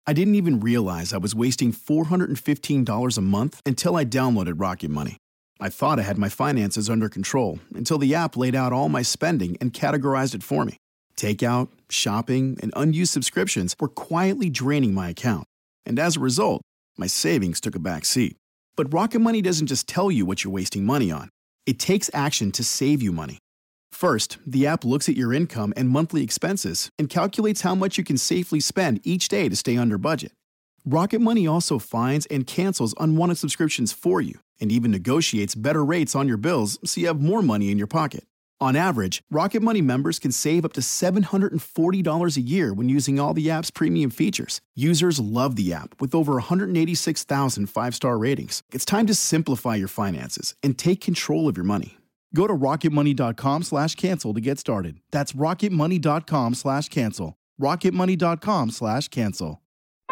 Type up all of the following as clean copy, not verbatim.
I didn't even realize I was wasting $415 a month until I downloaded Rocket Money. I thought I had my finances under control until the app laid out all my spending and categorized it for me. Takeout, shopping, and unused subscriptions were quietly draining my account. And as a result, my savings took a back seat. But Rocket Money doesn't just tell you what you're wasting money on. It takes action to save you money. First, the app looks at your income and monthly expenses and calculates how much you can safely spend each day to stay under budget. Rocket Money also finds and cancels unwanted subscriptions for you and even negotiates better rates on your bills so you have more money in your pocket. On average, Rocket Money members can save up to $740 a year when using all the app's premium features. Users love the app with over 186,000 five-star ratings. It's time to simplify your finances and take control of your money. Go to rocketmoney.com/cancel to get started. That's rocketmoney.com/cancel. rocketmoney.com/cancel.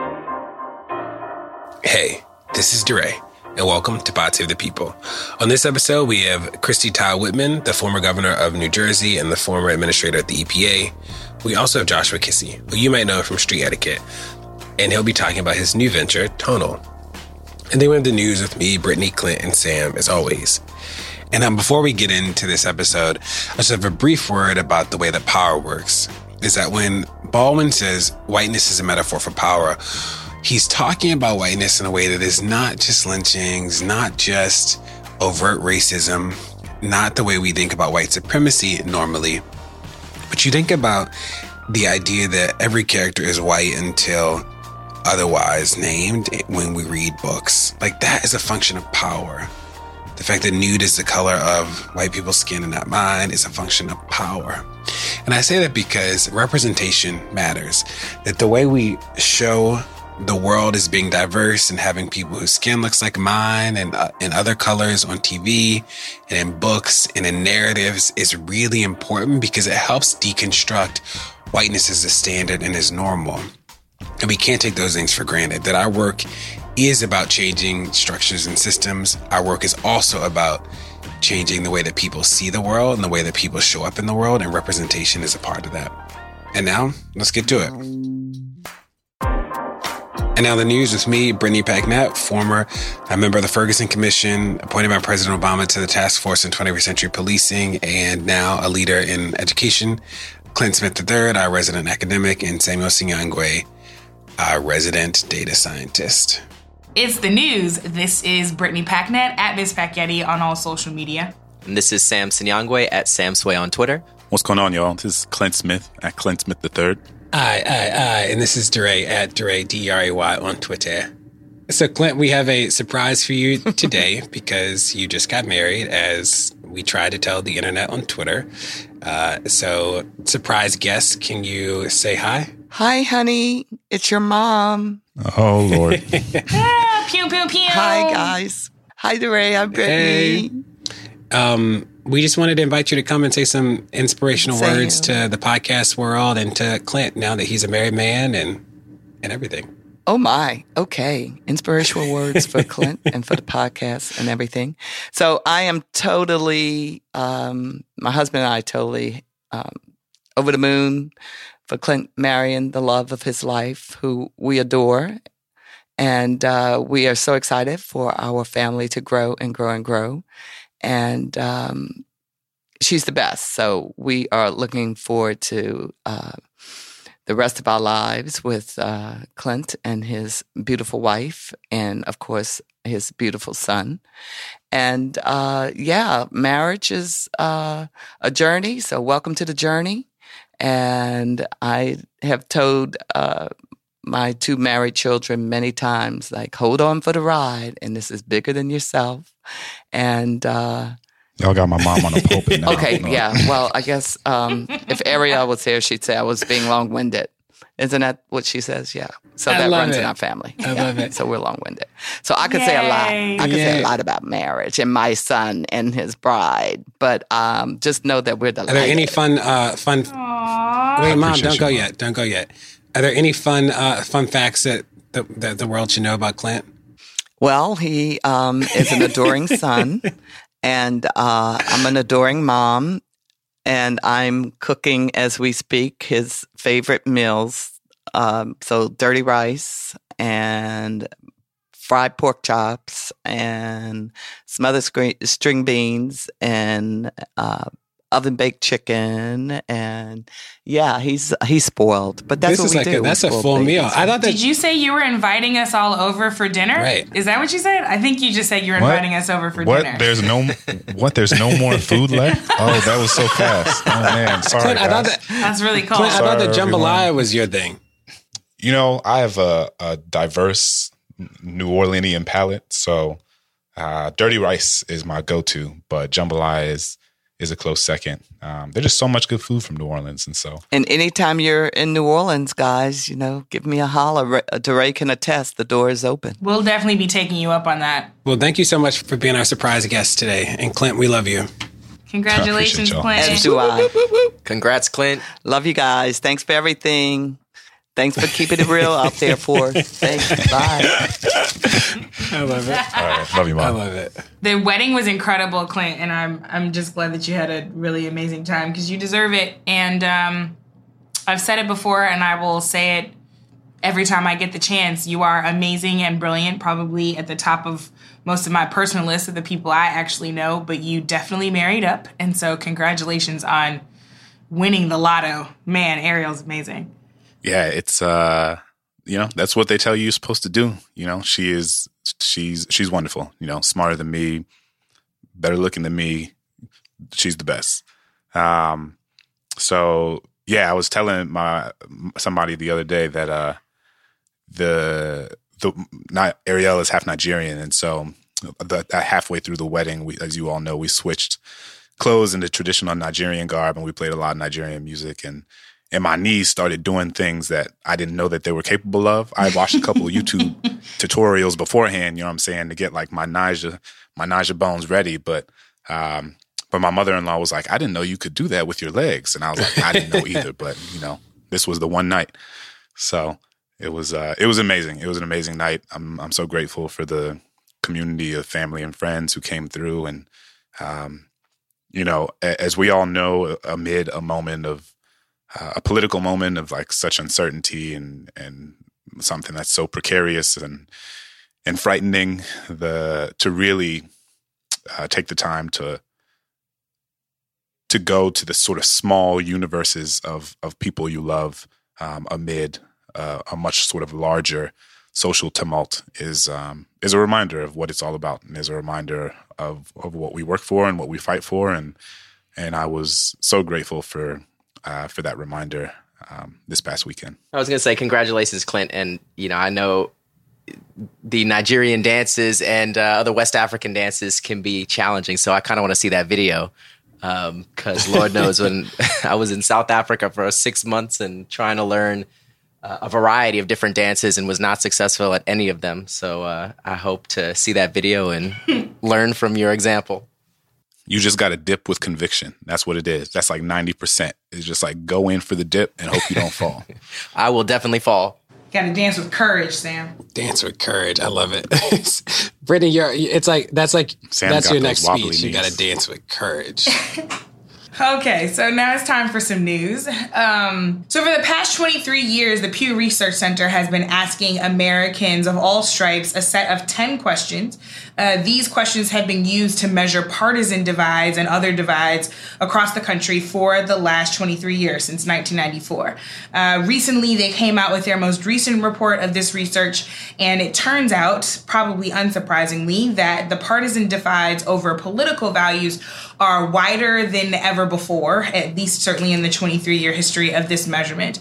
Hey, this is DeRay, and welcome to Pod Save the People. On this episode, we have Kristi Todd Whitman, the former governor of New Jersey and the former administrator at the EPA. We also have Joshua Kissy, who you might know from Street Etiquette, and he'll be talking about his new venture, Tonal. And then we have the news with me, Brittany, Clint, and Sam, as always. And before we get into this episode, I just have a brief word about the way that power works. Is that when Baldwin says whiteness is a metaphor for power, he's talking about whiteness in a way that is not just lynchings, not just overt racism, not the way we think about white supremacy normally. But you think about the idea that every character is white until otherwise named when we read books. Like, that is a function of power. The fact that nude is the color of white people's skin and not mine is a function of power. And I say that because representation matters. That the way we show the world as being diverse and having people whose skin looks like mine and other colors on TV and in books and in narratives is really important because it helps deconstruct whiteness as a standard and as normal. And we can't take those things for granted. That our work is about changing structures and systems. Our work is also about changing the way that people see the world and the way that people show up in the world, and representation is a part of that. And now, let's get to it. And now the news with me, Brittany Packnett, former member of the Ferguson Commission, appointed by President Obama to the Task Force on 21st Century Policing, and now a leader in education. Clint Smith III, our resident academic, and Samuel Sinyangwe, our resident data scientist. It's the news. This is Brittany Packnett at Ms. Packetti on all social media. And this is Sam Sinyangwe at Sam Sway on Twitter. What's going on, y'all? This is Clint Smith at Clint Smith III. Aye. And this is DeRay at DeRay, D-R-A-Y on Twitter. So, Clint, we have a surprise for you today because you just got married, as we tried to tell the internet on Twitter. So, surprise guest, can you say hi? Hi, honey. It's your mom. Oh, Lord. Pew, pew, pew. Hi, guys. Hi, DeRay. I'm Brittany. Hey. We just wanted to invite you to come and say some inspirational words to the podcast world and to Clint now that he's a married man and everything. Oh, my. Okay. Inspirational words for Clint and for the podcast and everything. So I am totally, my husband and I totally over the moon for Clint marrying the love of his life, who we adore. And we are so excited for our family to grow and grow and grow. And she's the best. So we are looking forward to the rest of our lives with Clint and his beautiful wife and, of course, his beautiful son. And, marriage is a journey. So welcome to the journey. And I have told my two married children many times, like, hold on for the ride, and this is bigger than yourself. And y'all got my mom on the pulpit now. Okay, yeah. Well, I guess if Ariel was here, she'd say I was being long-winded. Isn't that what she says? Yeah. So that runs in our family. I love it. So we're long-winded. So I could say a lot. I could say a lot about marriage and my son and his bride. But just know that we're delighted. Are there any fun? Wait, Mom, don't go yet. Don't go yet. Are there any fun facts that the world should know about Clint? Well, he is an adoring son, and I'm an adoring mom, and I'm cooking as we speak his favorite meals So dirty rice and fried pork chops and smothered string beans and oven baked chicken, and yeah, he's spoiled. But that's what we do. That's a full meal. I thought that. Did you say you were inviting us all over for dinner? Right. Is that what you said? I think you just said you were inviting us over for dinner. There's no more food left? Oh, that was so fast. Oh man, sorry. Clint, I thought guys. That's really cool. Clint, I thought that Sorry, jambalaya everyone. was your thing. You know, I have a diverse New Orleanian palate, so dirty rice is my go-to, but jambalaya is a close second. There's just so much good food from New Orleans, and so. And anytime you're in New Orleans, guys, give me a holler. DeRay can attest. The door is open. We'll definitely be taking you up on that. Well, thank you so much for being our surprise guest today. And Clint, we love you. Congratulations, y'all. Clint. As do I. Congrats, Clint. Love you guys. Thanks for everything. Thanks for keeping it real out there for us. Thanks. Bye. I love it. All right, love you, I Mom. love it. The wedding was incredible, Clint, and I'm just glad that you had a really amazing time because you deserve it. And I've said it before, and I will say it every time I get the chance. You are amazing and brilliant, probably at the top of most of my personal list of the people I actually know, but you definitely married up. And so congratulations on winning the lotto. Man, Ariel's amazing. Yeah, it's that's what they tell you you're supposed to do. She's wonderful. Smarter than me, better looking than me. She's the best. So yeah, I was telling somebody the other day that Ariel is half Nigerian, and so halfway through the wedding, as you all know, we switched clothes into traditional Nigerian garb, and we played a lot of Nigerian music, and my knees started doing things that I didn't know that they were capable of. I watched a couple of YouTube tutorials beforehand, to get like my Naija bones ready. But my mother-in-law was like, I didn't know you could do that with your legs. And I was like, I didn't know either, but this was the one night. So it was amazing. It was an amazing night. I'm so grateful for the community of family and friends who came through. And, as we all know, amid a moment of, a political moment of like such uncertainty and something that's so precarious and frightening, to really take the time to go to the sort of small universes of people you love amid a much sort of larger social tumult is a reminder of what it's all about, and is a reminder of what we work for and what we fight for, and I was so grateful for that reminder this past weekend. I was going to say congratulations, Clint. And, I know the Nigerian dances and other West African dances can be challenging. So I kind of want to see that video because Lord knows when I was in South Africa for 6 months and trying to learn a variety of different dances and was not successful at any of them. So I hope to see that video and learn from your example. You just got to dip with conviction. That's what it is. That's like 90%. It's just like go in for the dip and hope you don't fall. I will definitely fall. Got to dance with courage, Sam. Dance with courage. I love it. Brittany, that's your next speech. You got to dance with courage. Okay, so now it's time for some news. So for the past 23 years, the Pew Research Center has been asking Americans of all stripes a set of 10 questions. These questions have been used to measure partisan divides and other divides across the country for the last 23 years, since 1994. Recently, they came out with their most recent report of this research, and it turns out, probably unsurprisingly, that the partisan divides over political values are wider than ever before, at least certainly in the 23-year history of this measurement.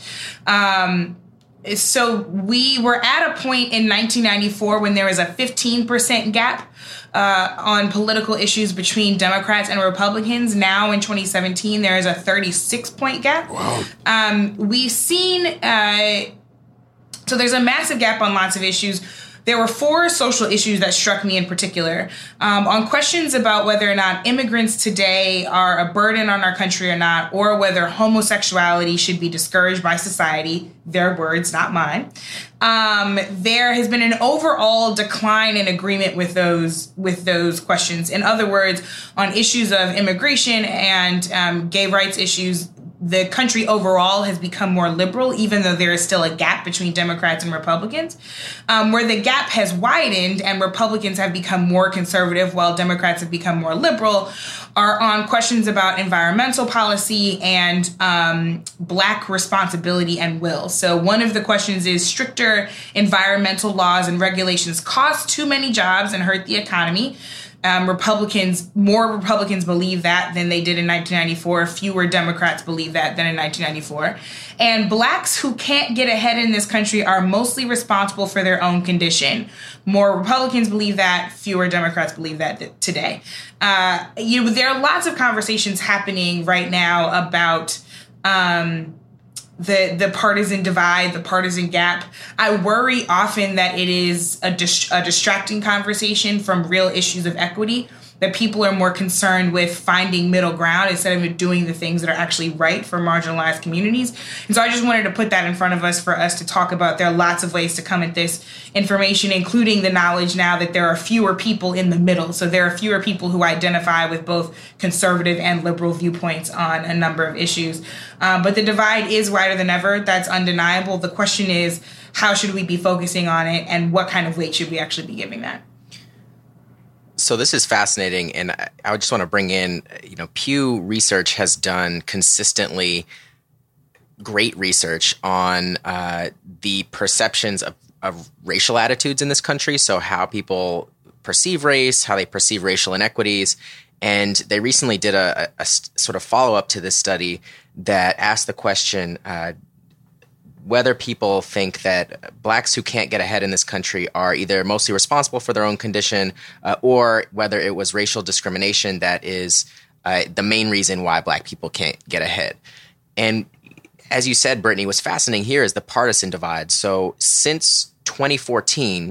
So we were at a point in 1994 when there was a 15% gap on political issues between Democrats and Republicans. Now in 2017, there is a 36-point gap. Wow. We've seen, so there's a massive gap on lots of issues. There were 4 social issues that struck me in particular. On questions about whether or not immigrants today are a burden on our country or not, or whether homosexuality should be discouraged by society, their words, not mine. There has been an overall decline in agreement with those questions. In other words, on issues of immigration and gay rights issues, the country overall has become more liberal, even though there is still a gap between Democrats and Republicans. Where the gap has widened and Republicans have become more conservative while Democrats have become more liberal are on questions about environmental policy and Black responsibility and will. So one of the questions is stricter environmental laws and regulations cost too many jobs and hurt the economy. More Republicans believe that than they did in 1994. Fewer Democrats believe that than in 1994. And Blacks who can't get ahead in this country are mostly responsible for their own condition. More Republicans believe that. Fewer Democrats believe that today. There are lots of conversations happening right now about the partisan divide, the partisan gap. I worry often that it is a distracting conversation from real issues of equity, that people are more concerned with finding middle ground instead of doing the things that are actually right for marginalized communities. And so I just wanted to put that in front of us for us to talk about. There are lots of ways to come at this information, including the knowledge now that there are fewer people in the middle. So there are fewer people who identify with both conservative and liberal viewpoints on a number of issues. But the divide is wider than ever. That's undeniable. The question is, how should we be focusing on it, and what kind of weight should we actually be giving that? So this is fascinating, and I just want to bring in, Pew Research has done consistently great research on the perceptions of racial attitudes in this country, so how people perceive race, how they perceive racial inequities, and they recently did a sort of follow-up to this study that asked the question, whether people think that Blacks who can't get ahead in this country are either mostly responsible for their own condition or whether it was racial discrimination that is the main reason why Black people can't get ahead. And as you said, Brittany, what's fascinating here is the partisan divide. So since 2014,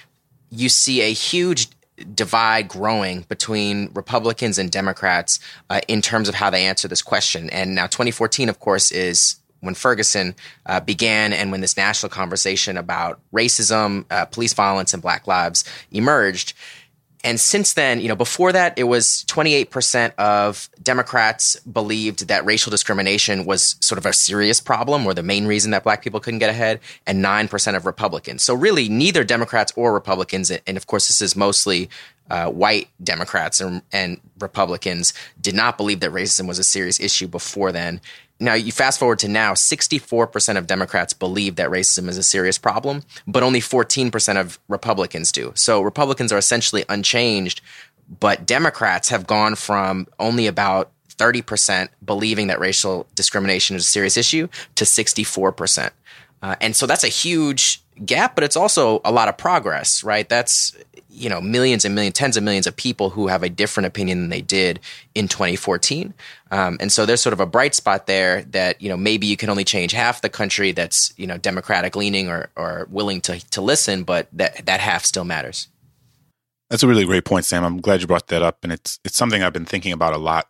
you see a huge divide growing between Republicans and Democrats in terms of how they answer this question. And now 2014, of course, is when Ferguson began and when this national conversation about racism, police violence, and Black lives emerged. And since then, before that, it was 28% of Democrats believed that racial discrimination was sort of a serious problem or the main reason that Black people couldn't get ahead, and 9% of Republicans. So really, neither Democrats or Republicans, and of course this is mostly white Democrats and Republicans, did not believe that racism was a serious issue before then. Now, you fast forward to now, 64% of Democrats believe that racism is a serious problem, but only 14% of Republicans do. So Republicans are essentially unchanged, but Democrats have gone from only about 30% believing that racial discrimination is a serious issue to 64%. And so that's a huge gap, but it's also a lot of progress, right? That's, millions and millions, tens of millions of people who have a different opinion than they did in 2014. And so there's sort of a bright spot there that, maybe you can only change half the country that's, Democratic leaning or willing to listen, but that half still matters. That's a really great point, Sam. I'm glad you brought that up. And it's something I've been thinking about a lot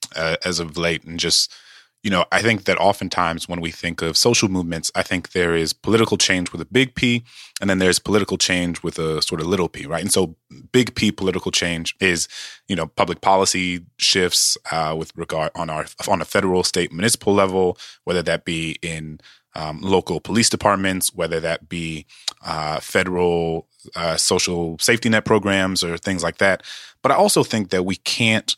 as of late. And just, I think that oftentimes when we think of social movements, I think there is political change with a big P, and then there's political change with a sort of little p, right? And so big P political change is, public policy shifts with regard on a federal, state, municipal level, whether that be in local police departments, whether that be federal social safety net programs or things like that. But I also think that we can't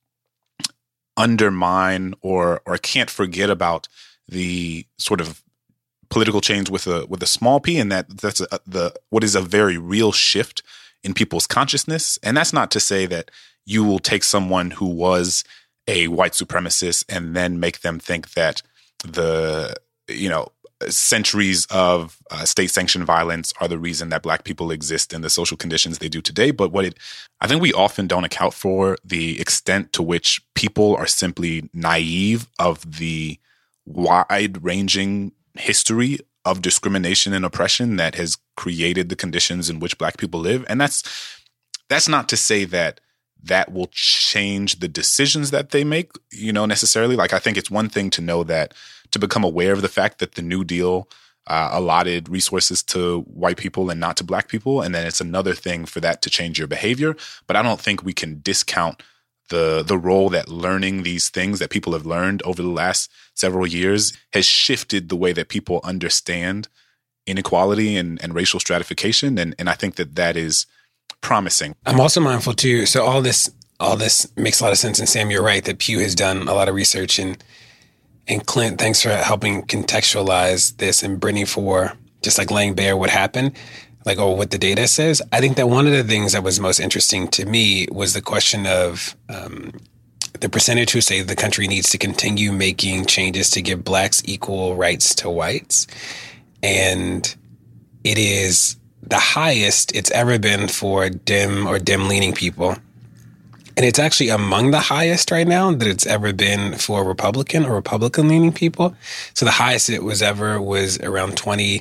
undermine or can't forget about the sort of political change with a small p, and that's what is a very real shift in people's consciousness. And that's not to say that you will take someone who was a white supremacist and then make them think that the centuries of state-sanctioned violence are the reason that Black people exist in the social conditions they do today. But I think we often don't account for the extent to which people are simply naive of the wide-ranging history of discrimination and oppression that has created the conditions in which Black people live. And that's not to say that will change the decisions that they make, necessarily. Like, I think it's one thing to become aware of the fact that the New Deal allotted resources to white people and not to Black people. And then it's another thing for that to change your behavior. But I don't think we can discount the role that learning these things that people have learned over the last several years has shifted the way that people understand inequality and racial stratification. And I think that is promising. I'm also mindful too. So all this makes a lot of sense. And Sam, you're right that Pew has done a lot of research, and Clint, thanks for helping contextualize this, and Brittany for just like laying bare what happened, like, or what the data says. I think that one of the things that was most interesting to me was the question of the percentage who say the country needs to continue making changes to give blacks equal rights to whites. And it is the highest it's ever been for dim or dim-leaning people. And it's actually among the highest right now that it's ever been for Republican or Republican-leaning people. So the highest it was ever was around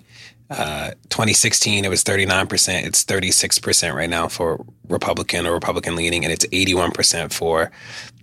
2016. It was 39%. It's 36% right now for Republican or Republican-leaning, and it's 81% for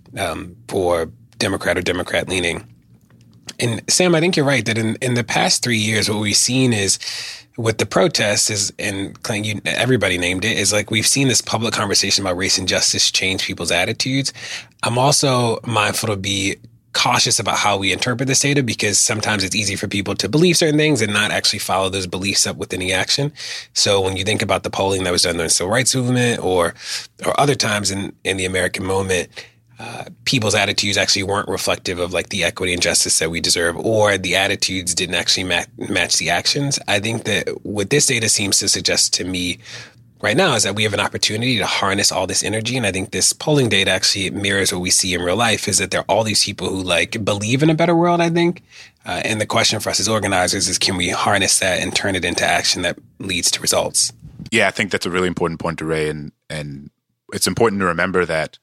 Democrat or Democrat-leaning. And Sam, I think you're right that in the past 3 years, what we've seen is with the protests is, and Clint, everybody named it, is like we've seen this public conversation about race and justice change people's attitudes. I'm also mindful to be cautious about how we interpret this data, because sometimes it's easy for people to believe certain things and not actually follow those beliefs up with any action. So when you think about the polling that was done during the Civil Rights Movement or other times in the American moment, people's attitudes actually weren't reflective of like the equity and justice that we deserve, or the attitudes didn't actually match the actions. I think that what this data seems to suggest to me right now is that we have an opportunity to harness all this energy. And I think this polling data actually mirrors what we see in real life, is that there are all these people who like believe in a better world, I think. And the question for us as organizers is, can we harness that and turn it into action that leads to results? Yeah, I think that's a really important point, DeRay. And it's important to remember that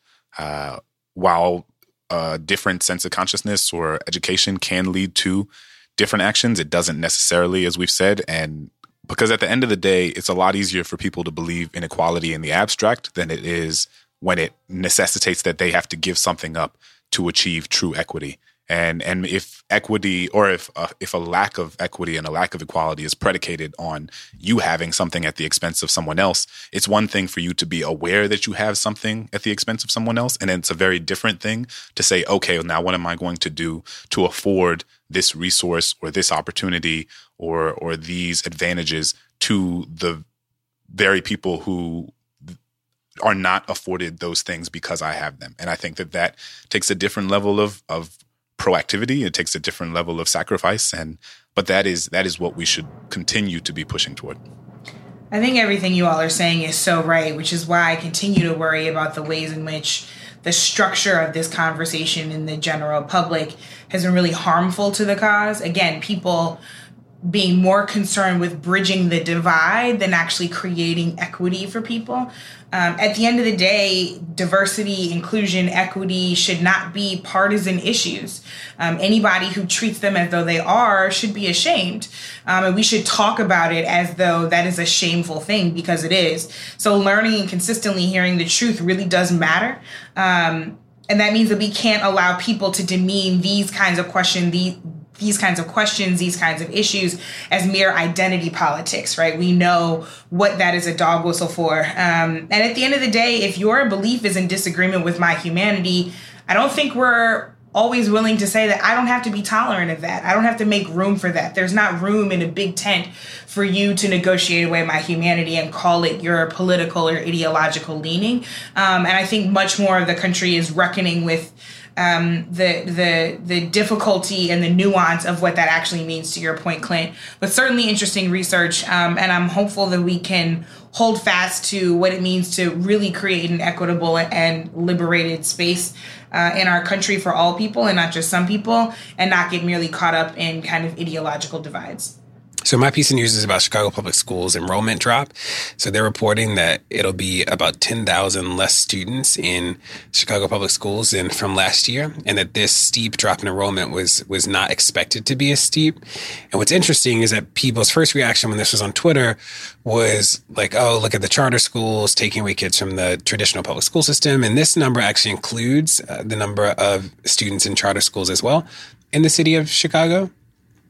while a different sense of consciousness or education can lead to different actions, it doesn't necessarily, as we've said. And because at the end of the day, it's a lot easier for people to believe in equality in the abstract than it is when it necessitates that they have to give something up to achieve true equity. And if equity, or if a lack of equity and a lack of equality is predicated on you having something at the expense of someone else, it's one thing for you to be aware that you have something at the expense of someone else. And it's a very different thing to say, okay, now what am I going to do to afford this resource or this opportunity or these advantages to the very people who are not afforded those things because I have them. And I think that takes a different level of proactivity. It takes a different level of sacrifice, but that is what we should continue to be pushing toward. I think everything you all are saying is so right, which is why I continue to worry about the ways in which the structure of this conversation in the general public has been really harmful to the cause. Again, people being more concerned with bridging the divide than actually creating equity for people. At the end of the day, diversity, inclusion, equity should not be partisan issues. Anybody who treats them as though they are should be ashamed. And we should talk about it as though that is a shameful thing, because it is. So learning and consistently hearing the truth really does matter. And that means that we can't allow people to demean these kinds of questions, these kinds of issues as mere identity politics, right? We know what that is a dog whistle for. And at the end of the day, if your belief is in disagreement with my humanity, I don't think we're always willing to say that I don't have to be tolerant of that. I don't have to make room for that. There's not room in a big tent for you to negotiate away my humanity and call it your political or ideological leaning. And I think much more of the country is reckoning with the difficulty and the nuance of what that actually means, to your point, Clint. But certainly interesting research, and I'm hopeful that we can hold fast to what it means to really create an equitable and liberated space in our country for all people and not just some people, and not get merely caught up in kind of ideological divides. So my piece of news is about Chicago Public Schools enrollment drop. So they're reporting that it'll be about 10,000 less students in Chicago Public Schools than from last year, and that this steep drop in enrollment was not expected to be as steep. And what's interesting is that people's first reaction when this was on Twitter was like, oh, look at the charter schools taking away kids from the traditional public school system. And this number actually includes the number of students in charter schools as well in the city of Chicago.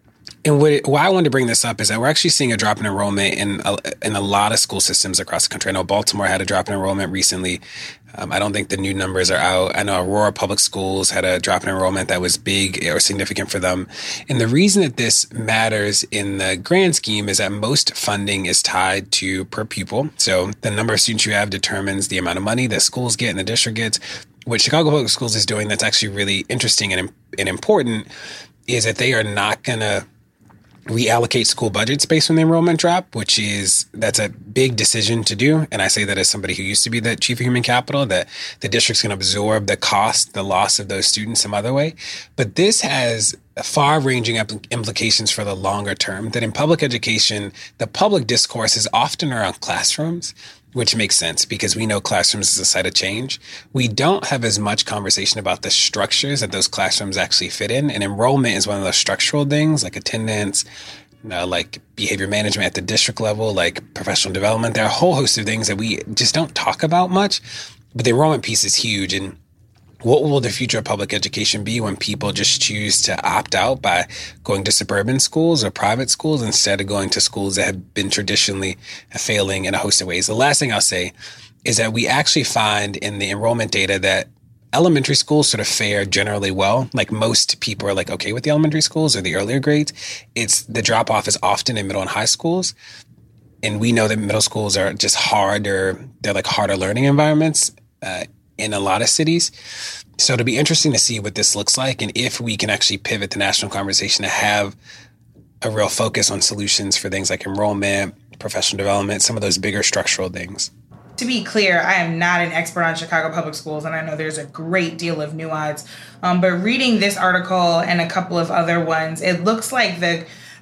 And why I wanted to bring this up is that we're actually seeing a drop in enrollment in a lot of school systems across the country. I know Baltimore had a drop in enrollment recently. I don't think the new numbers are out. I know Aurora Public Schools had a drop in enrollment that was big or significant for them. And the reason that this matters in the grand scheme is that most funding is tied to per pupil. So the number of students you have determines the amount of money that schools get and the district gets. What Chicago Public Schools is doing that's actually really interesting and important is that they are not going to reallocate school budgets based on the enrollment drop, that's a big decision to do. And I say that as somebody who used to be the chief of human capital, that the district's going to absorb the loss of those students some other way. But this has far-ranging implications for the longer term, that in public education, the public discourse is often around classrooms, which makes sense because we know classrooms is a site of change. We don't have as much conversation about the structures that those classrooms actually fit in. And enrollment is one of those structural things like attendance, like behavior management at the district level, like professional development. There are a whole host of things that we just don't talk about much, but the enrollment piece is huge. And what will the future of public education be when people just choose to opt out by going to suburban schools or private schools instead of going to schools that have been traditionally failing in a host of ways? The last thing I'll say is that we actually find in the enrollment data that elementary schools sort of fare generally well. Like most people are like okay with the elementary schools or the earlier grades. It's the drop off is often in middle and high schools. And we know that middle schools are just harder. They're like harder learning environments in a lot of cities. So it'll be interesting to see what this looks like and if we can actually pivot the national conversation to have a real focus on solutions for things like enrollment, professional development, some of those bigger structural things. To be clear, I am not an expert on Chicago Public Schools, and I know there's a great deal of nuance. But reading this article and a couple of other ones, it looks like the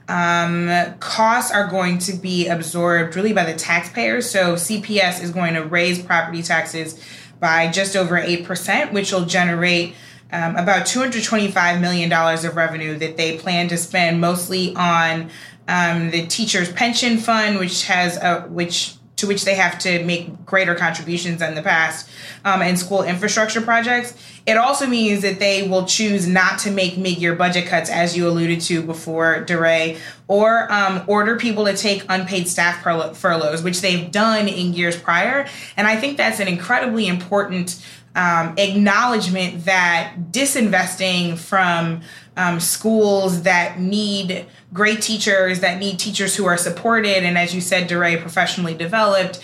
costs are going to be absorbed really by the taxpayers. So CPS is going to raise property taxes by just over 8%, which will generate about $225 million of revenue that they plan to spend mostly on the teachers' pension fund, which they have to make greater contributions than the past, and school infrastructure projects. It also means that they will choose not to make mid-year budget cuts, as you alluded to before, DeRay, or order people to take unpaid staff furloughs, which they've done in years prior. And I think that's an incredibly important acknowledgement that disinvesting from schools that need great teachers, that need teachers who are supported, and as you said, DeRay, professionally developed,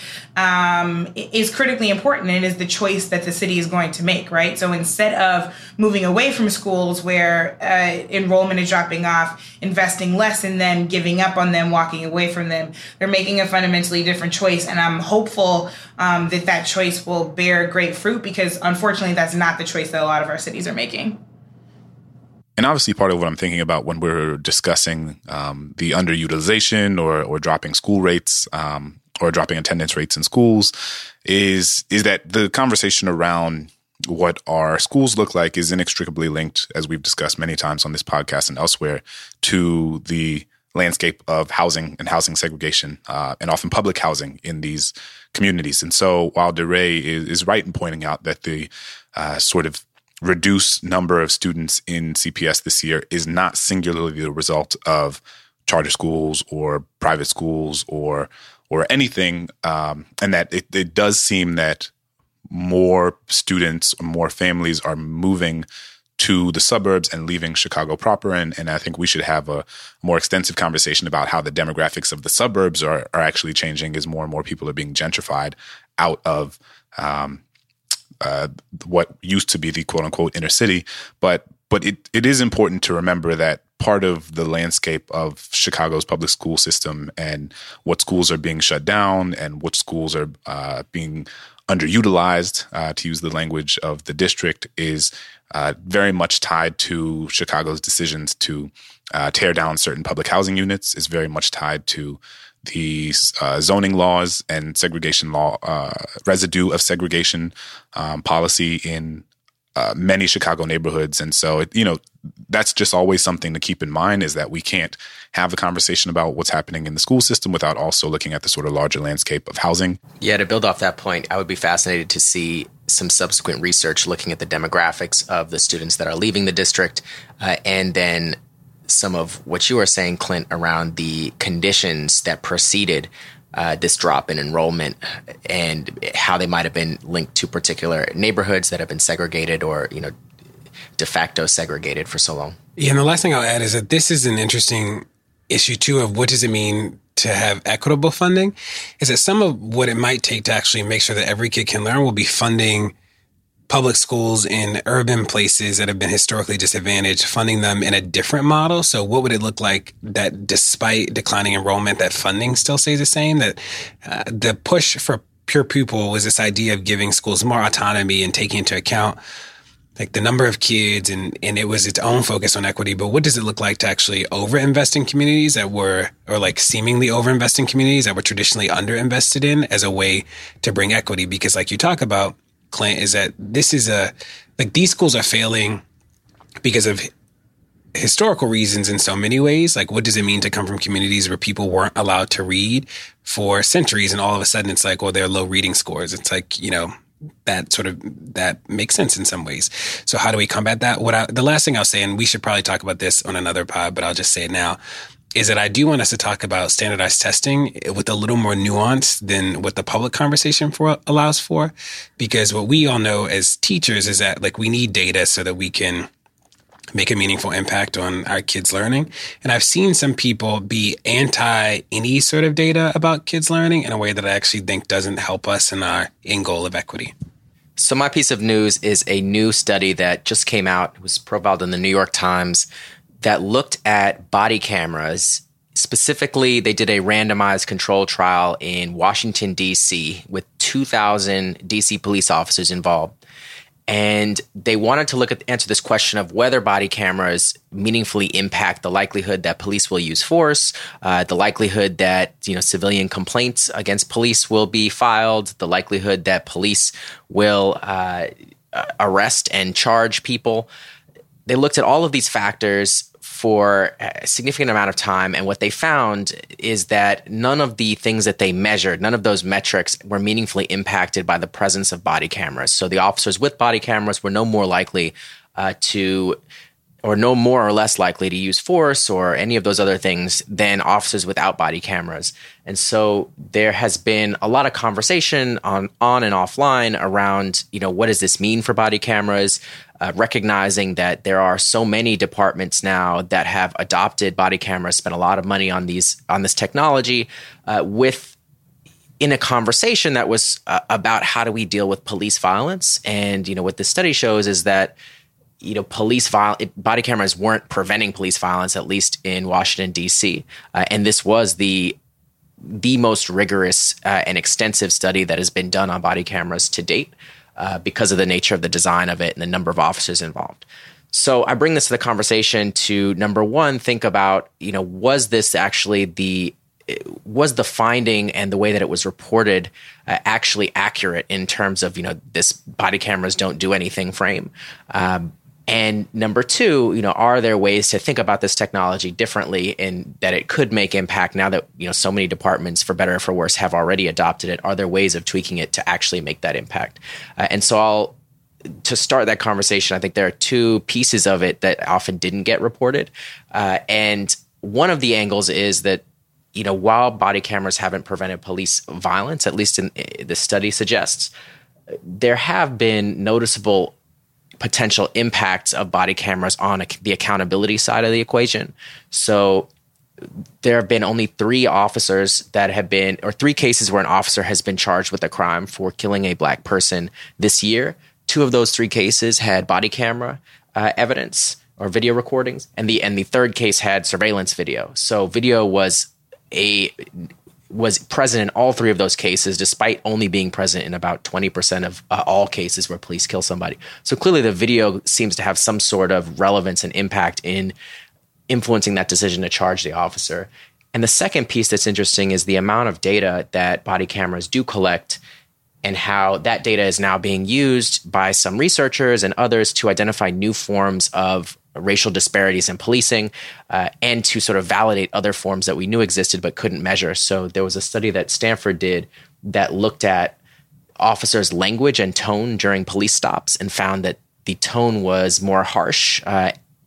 is critically important and is the choice that the city is going to make, right? So instead of moving away from schools where enrollment is dropping off, investing less in them, giving up on them, walking away from them, they're making a fundamentally different choice. And I'm hopeful that choice will bear great fruit because unfortunately that's not the choice that a lot of our cities are making. And obviously part of what I'm thinking about when we're discussing the underutilization or dropping school rates or dropping attendance rates in schools is that the conversation around what our schools look like is inextricably linked, as we've discussed many times on this podcast and elsewhere, to the landscape of housing and housing segregation and often public housing in these communities. And so while DeRay is right in pointing out that the sort of reduced number of students in CPS this year is not singularly the result of charter schools or private schools or anything, and that it does seem that more students or more families are moving to the suburbs and leaving Chicago proper. And I think we should have a more extensive conversation about how the demographics of the suburbs are actually changing as more and more people are being gentrified out of what used to be the quote unquote inner city. But it is important to remember that part of the landscape of Chicago's public school system and what schools are being shut down and what schools are being underutilized, to use the language of the district, is very much tied to Chicago's decisions to tear down certain public housing units. Is very much tied to the zoning laws and segregation law, residue of segregation policy in many Chicago neighborhoods. And so, that's just always something to keep in mind, is that we can't have a conversation about what's happening in the school system without also looking at the sort of larger landscape of housing. Yeah, to build off that point, I would be fascinated to see some subsequent research looking at the demographics of the students that are leaving the district and then some of what you were saying, Clint, around the conditions that preceded this drop in enrollment and how they might have been linked to particular neighborhoods that have been segregated or, de facto segregated for so long. Yeah, and the last thing I'll add is that this is an interesting issue, too, of what does it mean to have equitable funding, is that some of what it might take to actually make sure that every kid can learn will be funding public schools in urban places that have been historically disadvantaged, funding them in a different model. So what would it look like that despite declining enrollment, that funding still stays the same, that the push for pure pupil was this idea of giving schools more autonomy and taking into account like the number of kids, and it was its own focus on equity. But what does it look like to actually overinvest in communities that were, or like seemingly overinvest in communities that were traditionally underinvested in as a way to bring equity? Because like you talk about, Clint, is that this is these schools are failing because of historical reasons in so many ways. Like, what does it mean to come from communities where people weren't allowed to read for centuries, and all of a sudden it's like, well, they're low reading scores. It's like, that makes sense in some ways. So how do we combat that? The last thing I'll say, and we should probably talk about this on another pod, but I'll just say it now, is that I do want us to talk about standardized testing with a little more nuance than what the public conversation allows for. Because what we all know as teachers is that like we need data so that we can make a meaningful impact on our kids' learning. And I've seen some people be anti any sort of data about kids' learning in a way that I actually think doesn't help us in our end goal of equity. So my piece of news is a new study that just came out. It was profiled in the New York Times that looked at body cameras. Specifically, they did a randomized control trial in Washington, D.C. with 2,000 D.C. police officers involved. And they wanted to answer this question of whether body cameras meaningfully impact the likelihood that police will use force, the likelihood that civilian complaints against police will be filed, the likelihood that police will arrest and charge people. They looked at all of these factors for a significant amount of time. And what they found is that none of the things that they measured, none of those metrics were meaningfully impacted by the presence of body cameras. So the officers with body cameras were no more likely or no more or less likely to use force or any of those other things than officers without body cameras. And so there has been a lot of conversation on and offline around, what does this mean for body cameras? Recognizing that there are so many departments now that have adopted body cameras, spent a lot of money on this technology, in a conversation that was about how do we deal with police violence. And what the study shows is that body cameras weren't preventing police violence, at least in Washington, D.C. And this was the most rigorous and extensive study that has been done on body cameras to date. Because of the nature of the design of it and the number of officers involved. So I bring this to the conversation to, number one, think about, was this actually was the finding and the way that it was reported actually accurate in terms of, this body cameras don't do anything frame? And number two, are there ways to think about this technology differently in that it could make impact now that, so many departments, for better or for worse, have already adopted it? Are there ways of tweaking it to actually make that impact? And so to start that conversation, I think there are two pieces of it that often didn't get reported. And one of the angles is that, while body cameras haven't prevented police violence, at least in the study suggests, there have been noticeable potential impacts of body cameras on the accountability side of the equation. So there have been only 3 cases where an officer has been charged with a crime for killing a Black person this year. 2 of those 3 cases had body camera evidence or video recordings, and the third case had surveillance video. So video was present in all 3 of those cases, despite only being present in about 20% of all cases where police kill somebody. So clearly the video seems to have some sort of relevance and impact in influencing that decision to charge the officer. And the second piece that's interesting is the amount of data that body cameras do collect and how that data is now being used by some researchers and others to identify new forms of racial disparities in policing and to sort of validate other forms that we knew existed but couldn't measure. So there was a study that Stanford did that looked at officers' language and tone during police stops and found that the tone was more harsh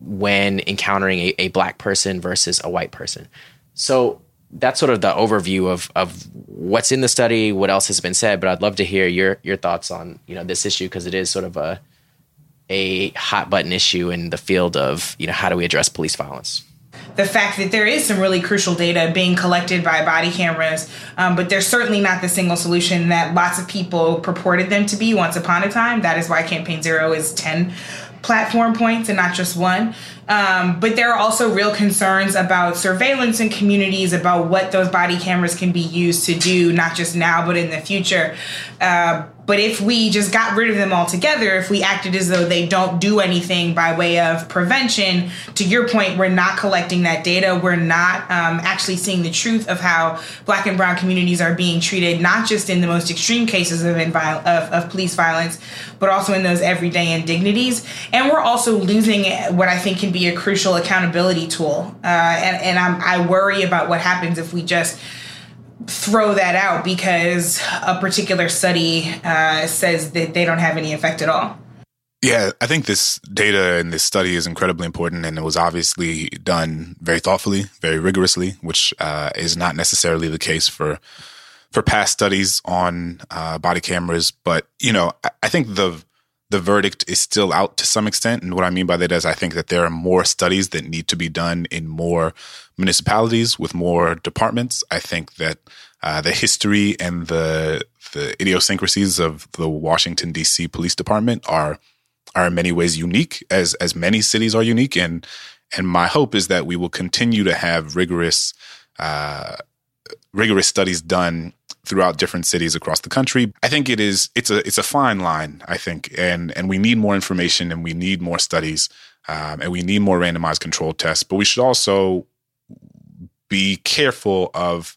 when encountering a black person versus a white person. So that's sort of the overview of what's in the study, what else has been said. But I'd love to hear your thoughts on, this issue, because it is sort of a hot button issue in the field of, how do we address police violence? The fact that there is some really crucial data being collected by body cameras, but they're certainly not the single solution that lots of people purported them to be once upon a time. That is why Campaign Zero is 10 platform points and not just one. But there are also real concerns about surveillance in communities, about what those body cameras can be used to do, not just now, but in the future. But if we just got rid of them altogether, if we acted as though they don't do anything by way of prevention, to your point, we're not collecting that data. We're not actually seeing the truth of how Black and brown communities are being treated, not just in the most extreme cases of police violence, but also in those everyday indignities. And we're also losing what I think can be a crucial accountability tool. And I worry about what happens if we just throw that out because a particular study says that they don't have any effect at all. Yeah, I think this data and this study is incredibly important, and it was obviously done very thoughtfully, very rigorously, which is not necessarily the case for past studies on body cameras. But, I think the verdict is still out to some extent. And what I mean by that is I think that there are more studies that need to be done in more municipalities with more departments. I think that the history and the idiosyncrasies of the Washington, D.C. Police Department are in many ways unique, as many cities are unique. And my hope is that we will continue to have rigorous studies done throughout different cities across the country. I think it's a fine line, I think, and we need more information, and we need more studies, and we need more randomized controlled tests. But we should also be careful of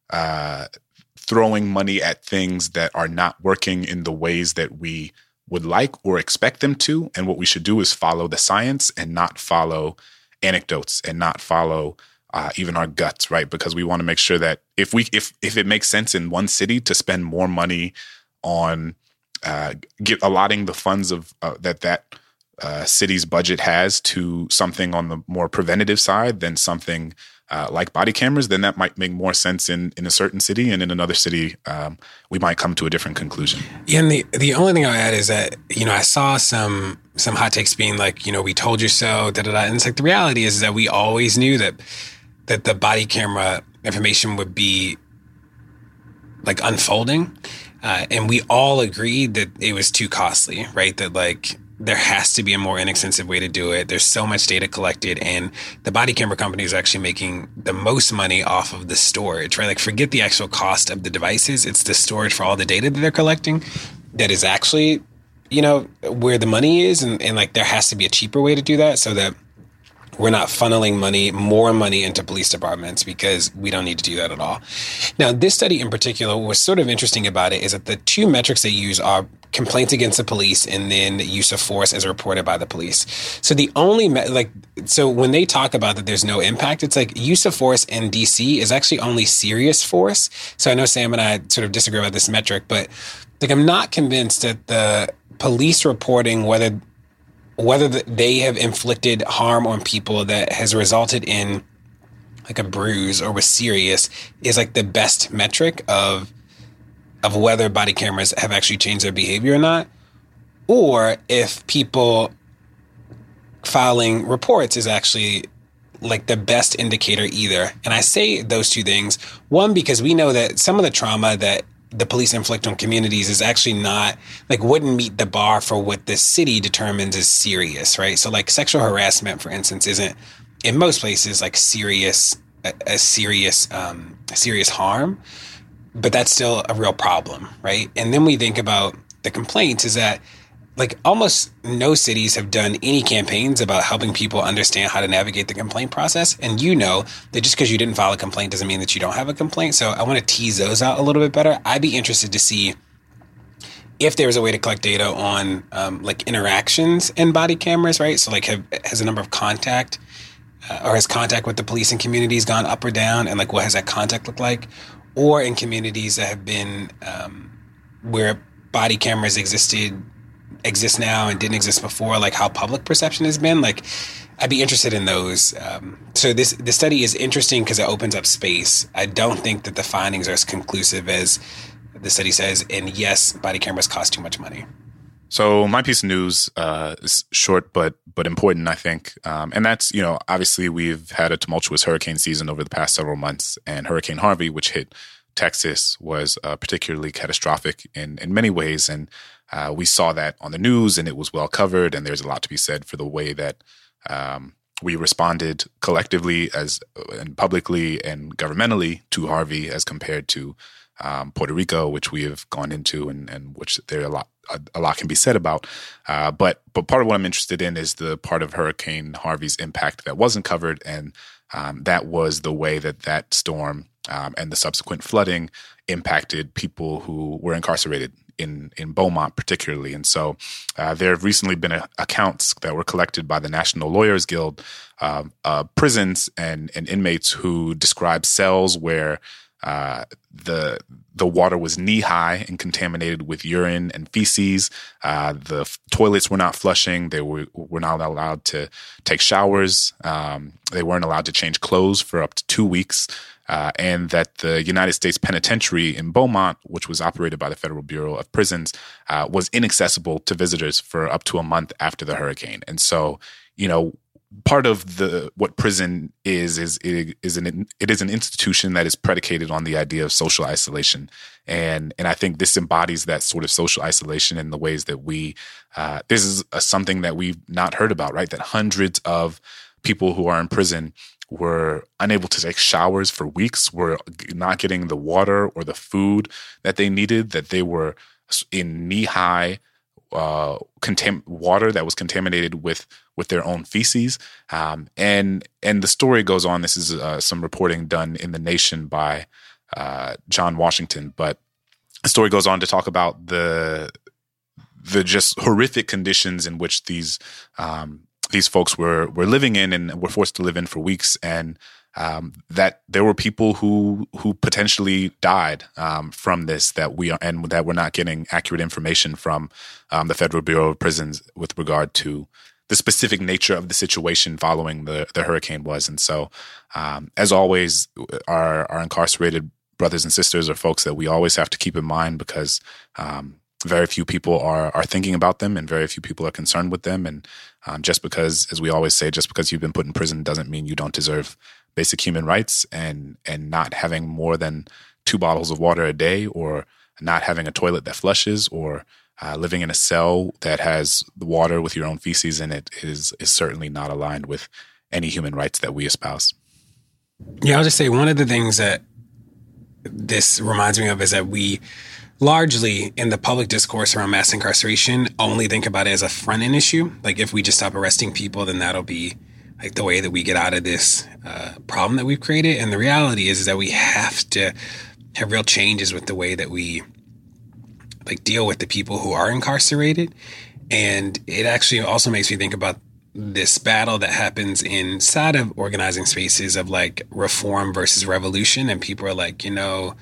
throwing money at things that are not working in the ways that we would like or expect them to. And what we should do is follow the science and not follow anecdotes and not follow even our guts, right? Because we want to make sure that if it makes sense in one city to spend more money on allotting the funds of that city's budget has to something on the more preventative side than something like body cameras, then that might make more sense in a certain city, and in another city, we might come to a different conclusion. Yeah, and the only thing I'll add is that, I saw some hot takes being like, we told you so, da-da-da. And it's like, the reality is that we always knew that the body camera information would be like unfolding. And we all agreed that it was too costly, right? That like there has to be a more inexpensive way to do it. There's so much data collected, and the body camera company is actually making the most money off of the storage, right? Like forget the actual cost of the devices. It's the storage for all the data that they're collecting that is actually, where the money is. And like there has to be a cheaper way to do that so that we're not funneling more money into police departments, because we don't need to do that at all. Now, this study in particular, what's sort of interesting about it is that the two metrics they use are complaints against the police and then use of force as reported by the police. So the only, so when they talk about that there's no impact, it's like use of force in DC is actually only serious force. So I know Sam and I sort of disagree about this metric, but like I'm not convinced that the police reporting whether they have inflicted harm on people that has resulted in like a bruise or was serious is like the best metric of whether body cameras have actually changed their behavior or not, or if people filing reports is actually like the best indicator either. And I say those two things, one, because we know that some of the trauma that the police inflict on communities is actually not like wouldn't meet the bar for what the city determines is serious, right? So like sexual harassment, for instance, isn't in most places like serious harm, but that's still a real problem, right? And then we think about the complaints is that like almost no cities have done any campaigns about helping people understand how to navigate the complaint process. And that just because you didn't file a complaint doesn't mean that you don't have a complaint. So I want to tease those out a little bit better. I'd be interested to see if there was a way to collect data on like interactions in body cameras, right? So like has the number of contact or has contact with the police and communities gone up or down? And like what has that contact looked like? Or in communities that have been where body cameras exist now and didn't exist before, like how public perception has been. Like I'd be interested in those. So the study is interesting because it opens up space. I don't think that the findings are as conclusive as the study says. And yes, body cameras cost too much money. So my piece of news is short but important, I think. And that's, obviously we've had a tumultuous hurricane season over the past several months. And Hurricane Harvey, which hit Texas, was particularly catastrophic in many ways. And we saw that on the news, and it was well covered. And there's a lot to be said for the way that we responded collectively and publicly and governmentally to Harvey as compared to Puerto Rico, which we have gone into and which there a lot can be said about. But part of what I'm interested in is the part of Hurricane Harvey's impact that wasn't covered, and that was the way that storm and the subsequent flooding impacted people who were incarcerated in Beaumont particularly. And so there have recently been accounts that were collected by the National Lawyers Guild of prisons and inmates who describe cells where the water was knee-high and contaminated with urine and feces. The toilets were not flushing. They were not allowed to take showers. They weren't allowed to change clothes for up to 2 weeks. And that the United States Penitentiary in Beaumont, which was operated by the Federal Bureau of Prisons, was inaccessible to visitors for up to a month after the hurricane. And so, part of what prison is an institution that is predicated on the idea of social isolation, and I think this embodies that sort of social isolation in the ways that this is something that we've not heard about, right? That hundreds of people who are in prison were unable to take showers for weeks, were not getting the water or the food that they needed, that they were in knee-high water that was contaminated with their own feces. And the story goes on. This is some reporting done in The Nation by John Washington, but the story goes on to talk about the just horrific conditions in which these folks were living in and were forced to live in for weeks, and that there were people who potentially died from this, that we're not getting accurate information from the Federal Bureau of Prisons with regard to the specific nature of the situation following the hurricane was. And so, as always, our incarcerated brothers and sisters are folks that we always have to keep in mind, because very few people are thinking about them, and very few people are concerned with them. And just because, as we always say, just because you've been put in prison doesn't mean you don't deserve basic human rights, and not having more than 2 bottles of water a day, or not having a toilet that flushes, or living in a cell that has the water with your own feces in it is certainly not aligned with any human rights that we espouse. Yeah, I'll just say one of the things that this reminds me of is that we largely in the public discourse around mass incarceration only think about it as a front-end issue. Like, if we just stop arresting people, then that'll be like the way that we get out of this problem that we've created. And the reality is that we have to have real changes with the way that we deal with the people who are incarcerated. And it actually also makes me think about this battle that happens inside of organizing spaces of reform versus revolution. And people are like, you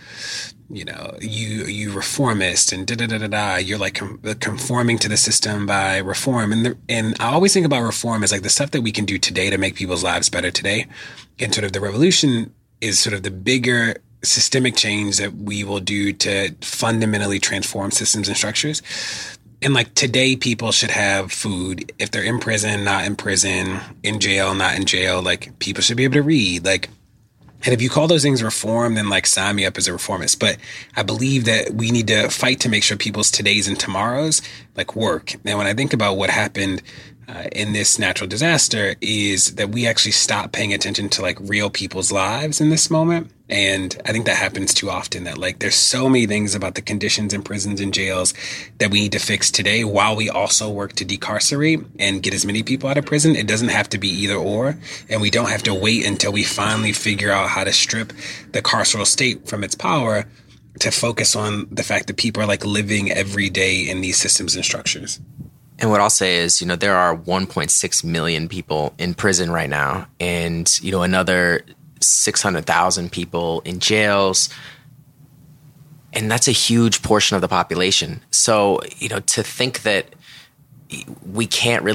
reformist and you're conforming to the system by reform. And I always think about reform as the stuff that we can do today to make people's lives better today. And sort of the revolution is sort of the bigger systemic change that we will do to fundamentally transform systems and structures. And today, people should have food. If they're in prison, not in prison, in jail, not in jail, people should be able to read. And if you call those things reform, then sign me up as a reformist. But I believe that we need to fight to make sure people's todays and tomorrows work. And when I think about what happened in this natural disaster, is that we actually stop paying attention to real people's lives in this moment. And I think that happens too often, that there's so many things about the conditions in prisons and jails that we need to fix today while we also work to decarcerate and get as many people out of prison. It doesn't have to be either or. And we don't have to wait until we finally figure out how to strip the carceral state from its power to focus on the fact that people are living every day in these systems and structures. And what I'll say is, there are 1.6 million people in prison right now, and, another 600,000 people in jails. And that's a huge portion of the population. So, to think that we can't really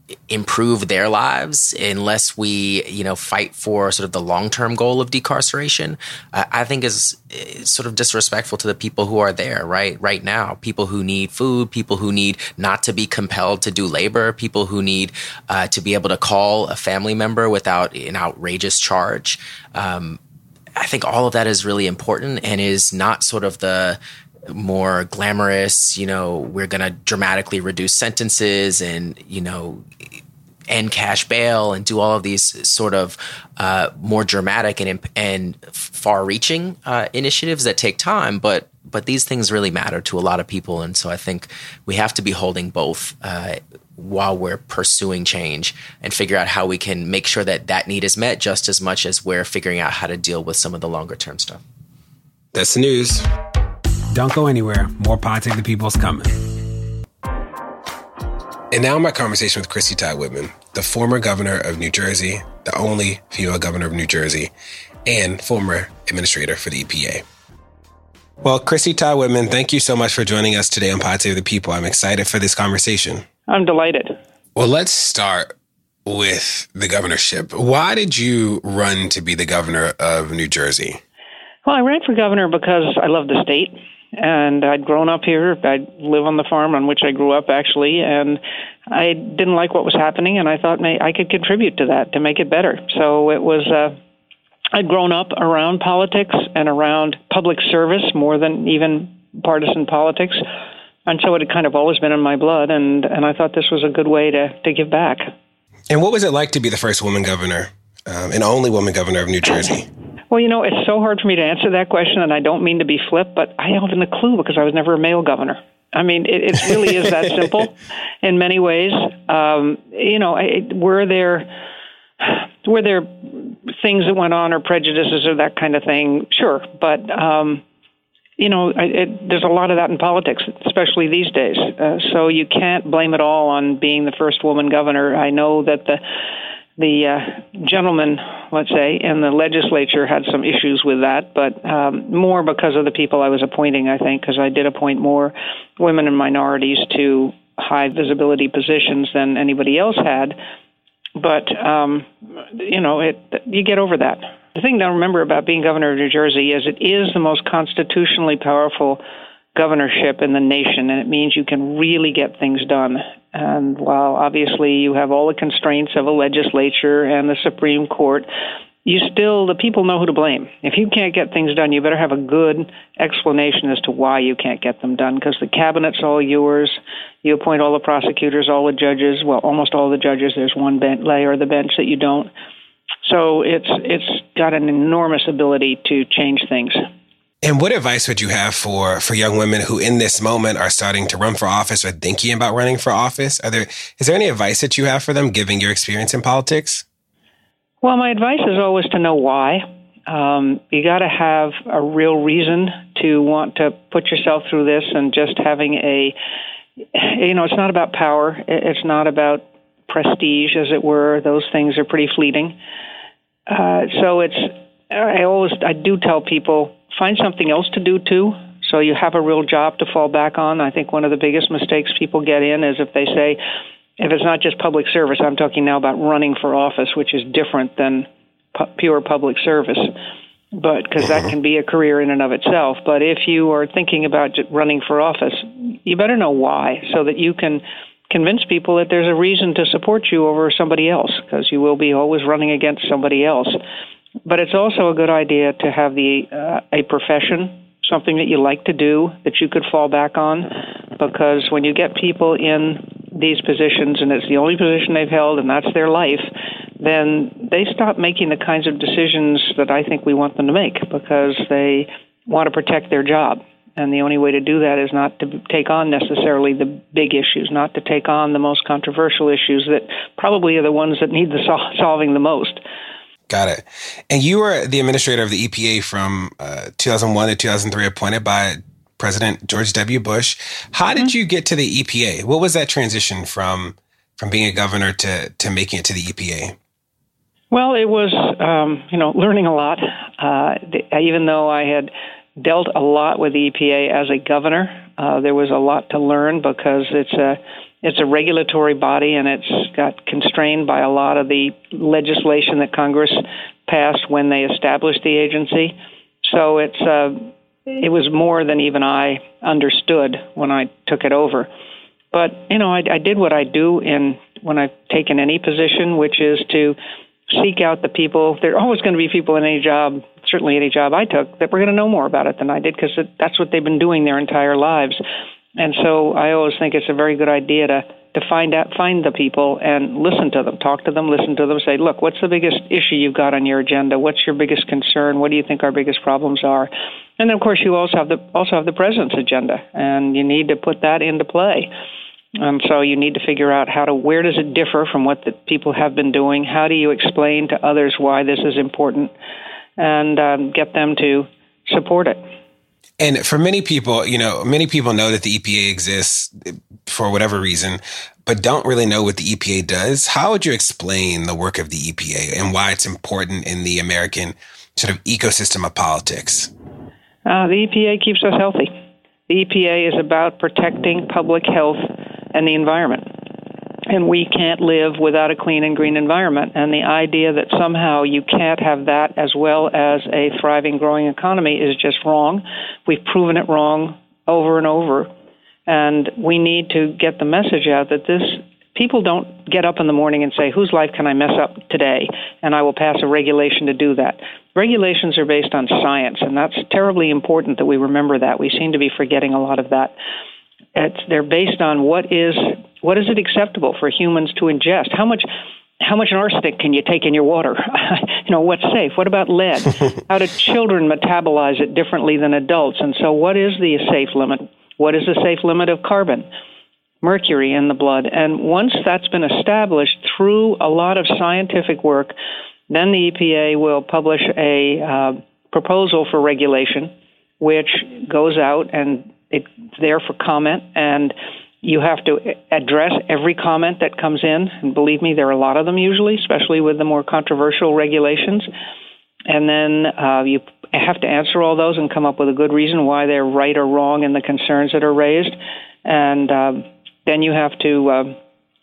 improve their lives unless we, fight for sort of the long-term goal of decarceration, I think is sort of disrespectful to the people who are there right now. People who need food, people who need not to be compelled to do labor, people who need to be able to call a family member without an outrageous charge. I think all of that is really important and is not sort of the more glamorous, we're going to dramatically reduce sentences and, end cash bail and do all of these sort of more dramatic and far-reaching initiatives that take time. But these things really matter to a lot of people. And so I think we have to be holding both while we're pursuing change and figure out how we can make sure that need is met just as much as we're figuring out how to deal with some of the longer-term stuff. That's the news. Don't go anywhere. More Pod Save the People's coming. And now my conversation with Chrissy Todd Whitman, the former governor of New Jersey, the only female governor of New Jersey, and former administrator for the EPA. Well, Chrissy Todd Whitman, thank you so much for joining us today on Pod Save the People. I'm excited for this conversation. I'm delighted. Well, let's start with the governorship. Why did you run to be the governor of New Jersey? Well, I ran for governor because I love the state. And I'd grown up here. I live on the farm on which I grew up, actually, and I didn't like what was happening, and I thought I could contribute to that to make it better. So it was, I'd grown up around politics and around public service more than even partisan politics, and so it had kind of always been in my blood, and I thought this was a good way to give back. And what was it like to be the first woman governor and only woman governor of New Jersey? Well, it's so hard for me to answer that question, and I don't mean to be flip, but I haven't a clue because I was never a male governor. I mean, it really is that simple in many ways. Were there things that went on or prejudices or that kind of thing? Sure. But, there's a lot of that in politics, especially these days. So you can't blame it all on being the first woman governor. I know that the gentleman, let's say, in the legislature had some issues with that, but more because of the people I was appointing, I think, because I did appoint more women and minorities to high visibility positions than anybody else had. But, you get over that. The thing to remember about being governor of New Jersey is it is the most constitutionally powerful governorship in the nation, and it means you can really get things done. And while obviously you have all the constraints of a legislature and the Supreme Court, the people know who to blame. If you can't get things done, you better have a good explanation as to why you can't get them done, because the cabinet's all yours. You appoint all the prosecutors, all the judges, well, almost all the judges. There's one layer of the bench that you don't. So it's got an enormous ability to change things. And what advice would you have for young women who in this moment are starting to run for office or thinking about running for office? Is there any advice that you have for them, given your experience in politics? Well, my advice is always to know why. You got to have a real reason to want to put yourself through this, and just having it's not about power. It's not about prestige, as it were. Those things are pretty fleeting. I do tell people, find something else to do, too, so you have a real job to fall back on. I think one of the biggest mistakes people get in is if they say, if it's not just public service, I'm talking now about running for office, which is different than pure public service, but because that can be a career in and of itself. But if you are thinking about running for office, you better know why, so that you can convince people that there's a reason to support you over somebody else, because you will be always running against somebody else. But it's also a good idea to have a profession, something that you like to do that you could fall back on, because when you get people in these positions and it's the only position they've held and that's their life, then they stop making the kinds of decisions that I think we want them to make, because they want to protect their job. And the only way to do that is not to take on necessarily the big issues, not to take on the most controversial issues that probably are the ones that need the solving the most. Got it. And you were the administrator of the EPA from 2001 to 2003, appointed by President George W. Bush. How did you get to the EPA? What was that transition from being a governor to making it to the EPA? Well, it was, learning a lot. Even though I had dealt a lot with the EPA as a governor, there was a lot to learn, because it's It's a regulatory body, and it's got constrained by a lot of the legislation that Congress passed when they established the agency. So it was more than even I understood when I took it over. But, I did what I do when I've taken any position, which is to seek out the people. There are always going to be people in any job, certainly any job I took, that were going to know more about it than I did, because that's what they've been doing their entire lives. And so I always think it's a very good idea to find the people and listen to them, talk to them, listen to them, say, look, what's the biggest issue you've got on your agenda? What's your biggest concern? What do you think our biggest problems are? And then, of course, you also have the president's agenda, and you need to put that into play. And so you need to figure out where does it differ from what the people have been doing? How do you explain to others why this is important, and get them to support it? And for many people, many people know that the EPA exists for whatever reason, but don't really know what the EPA does. How would you explain the work of the EPA and why it's important in the American sort of ecosystem of politics? The EPA keeps us healthy. The EPA is about protecting public health and the environment. And we can't live without a clean and green environment. And the idea that somehow you can't have that as well as a thriving, growing economy is just wrong. We've proven it wrong over and over. And we need to get the message out that people don't get up in the morning and say, whose life can I mess up today? And I will pass a regulation to do that. Regulations are based on science, and that's terribly important that we remember that. We seem to be forgetting a lot of that. They're based on what is it acceptable for humans to ingest? How much arsenic can you take in your water? What's safe? What about lead? How do children metabolize it differently than adults? And so what is the safe limit? What is the safe limit of carbon, mercury in the blood? And once that's been established through a lot of scientific work, then the EPA will publish a proposal for regulation, which goes out and it's there for comment, and you have to address every comment that comes in. And believe me, there are a lot of them usually, especially with the more controversial regulations. And then you have to answer all those and come up with a good reason why they're right or wrong in the concerns that are raised. And then you have to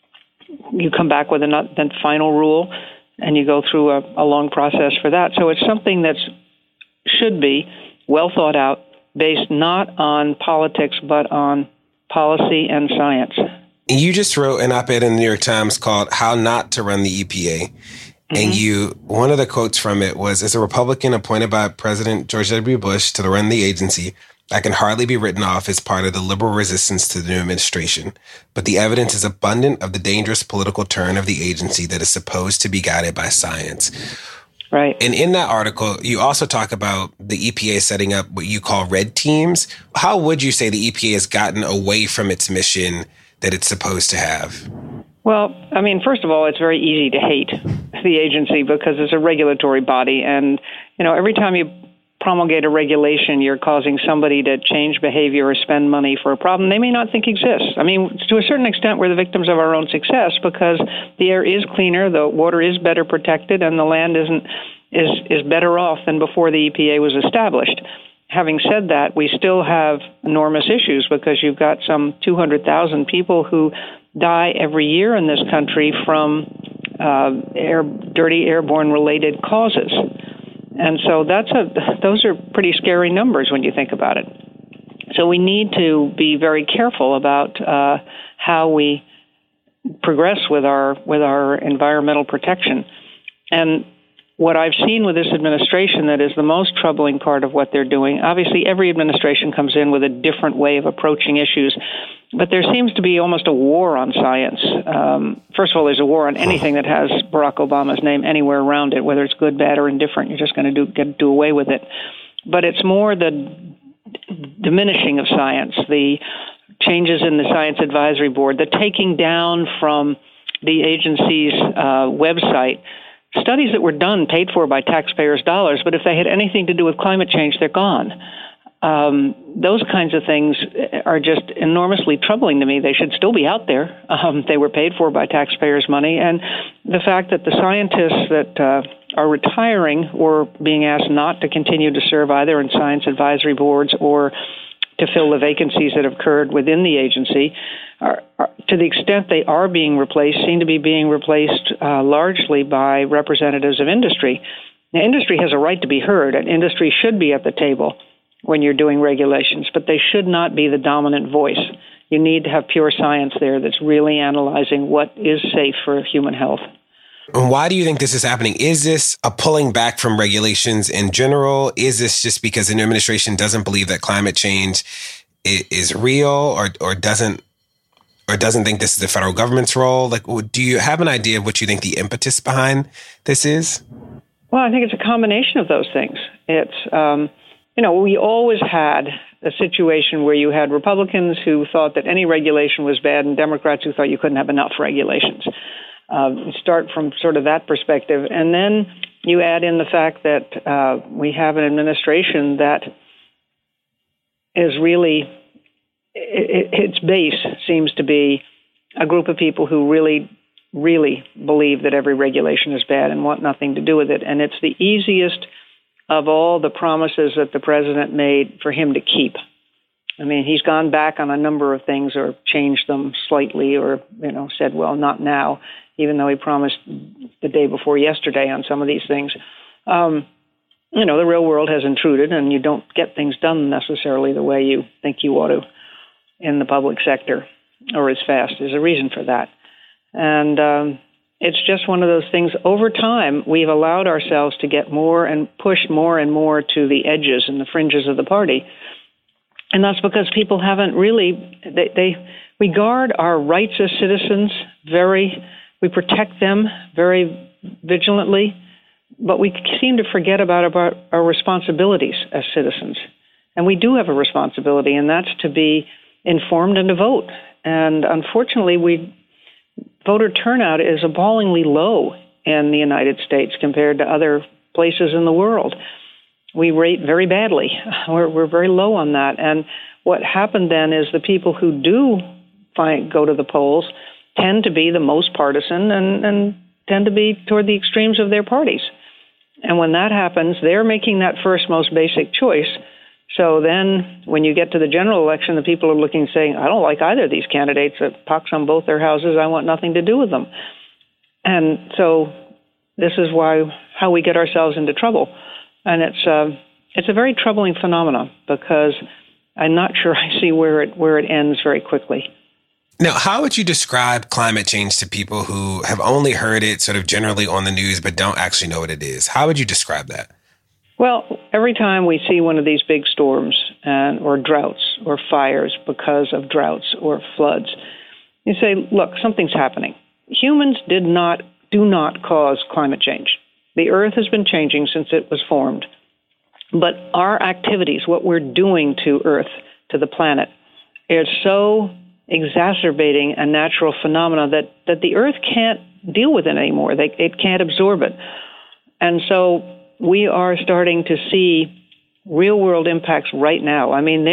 you come back with the final rule, and you go through a long process for that. So it's something that should be well thought out, based not on politics, but on policy and science. You just wrote an op-ed in the New York Times called How Not to Run the EPA. And one of the quotes from it was, as a Republican appointed by President George W. Bush to run the agency, I can hardly be written off as part of the liberal resistance to the new administration. But the evidence is abundant of the dangerous political turn of the agency that is supposed to be guided by science. Right. And in that article, you also talk about the EPA setting up what you call red teams. How would you say the EPA has gotten away from its mission that it's supposed to have? Well, I mean, first of all, it's very easy to hate the agency because it's a regulatory body. And, every time you promulgate a regulation, you're causing somebody to change behavior or spend money for a problem they may not think exists. I mean, to a certain extent, we're the victims of our own success because the air is cleaner, the water is better protected, and the land is better off than before the EPA was established. Having said that, we still have enormous issues because you've got some 200,000 people who die every year in this country from dirty airborne-related causes. And so those are pretty scary numbers when you think about it. So we need to be very careful about how we progress with our environmental protection. And what I've seen with this administration that is the most troubling part of what they're doing, obviously every administration comes in with a different way of approaching issues, but there seems to be almost a war on science. First of all, there's a war on anything that has Barack Obama's name anywhere around it, whether it's good, bad, or indifferent. You're just going to do away with it. But it's more the diminishing of science, the changes in the Science Advisory Board, the taking down from the agency's website studies that were done, paid for by taxpayers' dollars, but if they had anything to do with climate change, they're gone. Those kinds of things are just enormously troubling to me. They should still be out there. They were paid for by taxpayers' money. And the fact that the scientists that are retiring or being asked not to continue to serve either in science advisory boards or to fill the vacancies that have occurred within the agency, are, to the extent they are being replaced, seem to be being replaced largely by representatives of industry. Now, industry has a right to be heard, and industry should be at the table when you're doing regulations, but they should not be the dominant voice. You need to have pure science there that's really analyzing what is safe for human health. And why do you think this is happening? Is this a pulling back from regulations in general? Is this just because the new administration doesn't believe that climate change is real, or doesn't think this is the federal government's role? Like, do you have an idea of what you think the impetus behind this is? Well, I think it's a combination of those things. It's, we always had a situation where you had Republicans who thought that any regulation was bad and Democrats who thought you couldn't have enough regulations. Start from sort of that perspective. And then you add in the fact that we have an administration that is really, its base seems to be a group of people who really, really believe that every regulation is bad and want nothing to do with it. And it's the easiest of all the promises that the president made for him to keep. I mean, he's gone back on a number of things or changed them slightly or, said, well, not now, even though he promised the day before yesterday on some of these things. The real world has intruded, and you don't get things done necessarily the way you think you ought to in the public sector or as fast. There's a reason for that. And it's just one of those things. Over time, we've allowed ourselves to get more and push more and more to the edges and the fringes of the party. And that's because people haven't really, we guard our rights as citizens we protect them very vigilantly, but we seem to forget about our responsibilities as citizens. And we do have a responsibility, and that's to be informed and to vote. And unfortunately, voter turnout is appallingly low in the United States compared to other places in the world. We rate very badly. We're very low on that. And what happened then is the people who do go to the polls tend to be the most partisan and tend to be toward the extremes of their parties. And when that happens, they're making that first most basic choice. So then when you get to the general election, the people are looking saying, I don't like either of these candidates. It pox on both their houses. I want nothing to do with them. And so this is how we get ourselves into trouble. And it's a very troubling phenomenon because I'm not sure I see where it ends very quickly. Now, how would you describe climate change to people who have only heard it sort of generally on the news but don't actually know what it is? How would you describe that? Well, every time we see one of these big storms or droughts or fires because of droughts or floods, you say, look, something's happening. Humans do not cause climate change. The Earth has been changing since it was formed. But our activities, what we're doing to Earth, to the planet, is so exacerbating a natural phenomena that the Earth can't deal with it anymore. It can't absorb it. And so we are starting to see real-world impacts right now. I mean,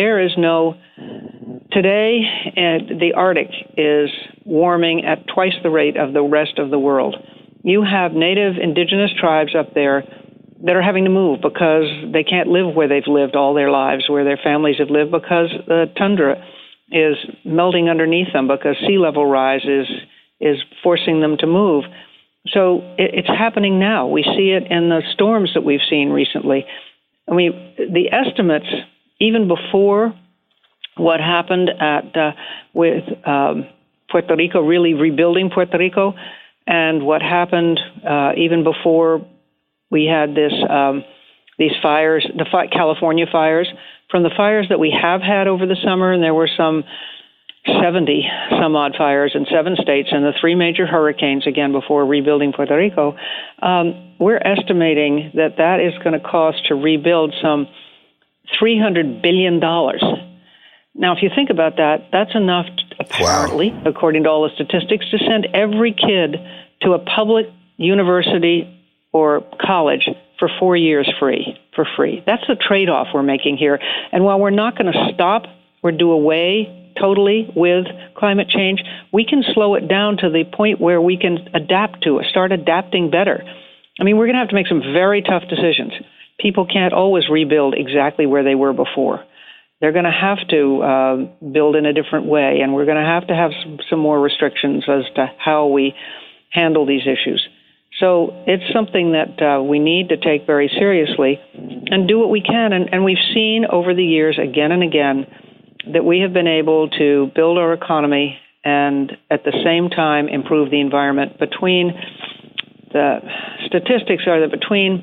today, the Arctic is warming at twice the rate of the rest of the world. You have native indigenous tribes up there that are having to move because they can't live where they've lived all their lives, where their families have lived, because the tundra is melting underneath them, because sea level rise is forcing them to move. So it's happening now. We see it in the storms that we've seen recently. I mean, the estimates, even before what happened with Puerto Rico, really rebuilding Puerto Rico, and what happened even before we had these fires, California fires, from the fires that we have had over the summer, and there were some 70 some odd fires in 7 states and the 3 major hurricanes, again, before rebuilding Puerto Rico, we're estimating that is going to cost to rebuild some $300 billion. Now, if you think about that, that's enough, apparently, according to all the statistics, to send every kid to a public university or college for 4 years for free. That's the trade-off we're making here. And while we're not going to stop or do away totally with climate change, we can slow it down to the point where we can adapt to it, start adapting better. I mean, we're going to have to make some very tough decisions. People can't always rebuild exactly where they were before. they're going to have to build in a different way, and we're going to have some more restrictions as to how we handle these issues. So it's something that we need to take very seriously and do what we can. And we've seen over the years again and again that we have been able to build our economy and at the same time improve the environment. The statistics are that between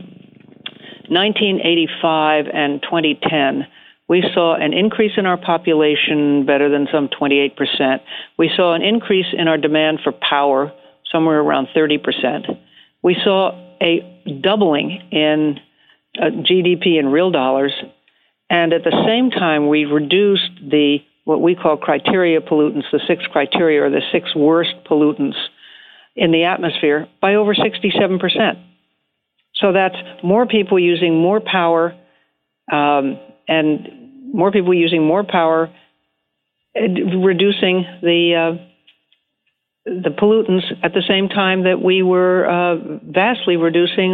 1985 and 2010, we saw an increase in our population better than some 28%. We saw an increase in our demand for power somewhere around 30%. We saw a doubling in GDP in real dollars, and at the same time, we reduced what we call criteria pollutants, the 6 criteria, or the 6 worst pollutants in the atmosphere, by over 67%. So that's more people using more power, and more people using more power, reducing the pollutants at the same time that we were vastly reducing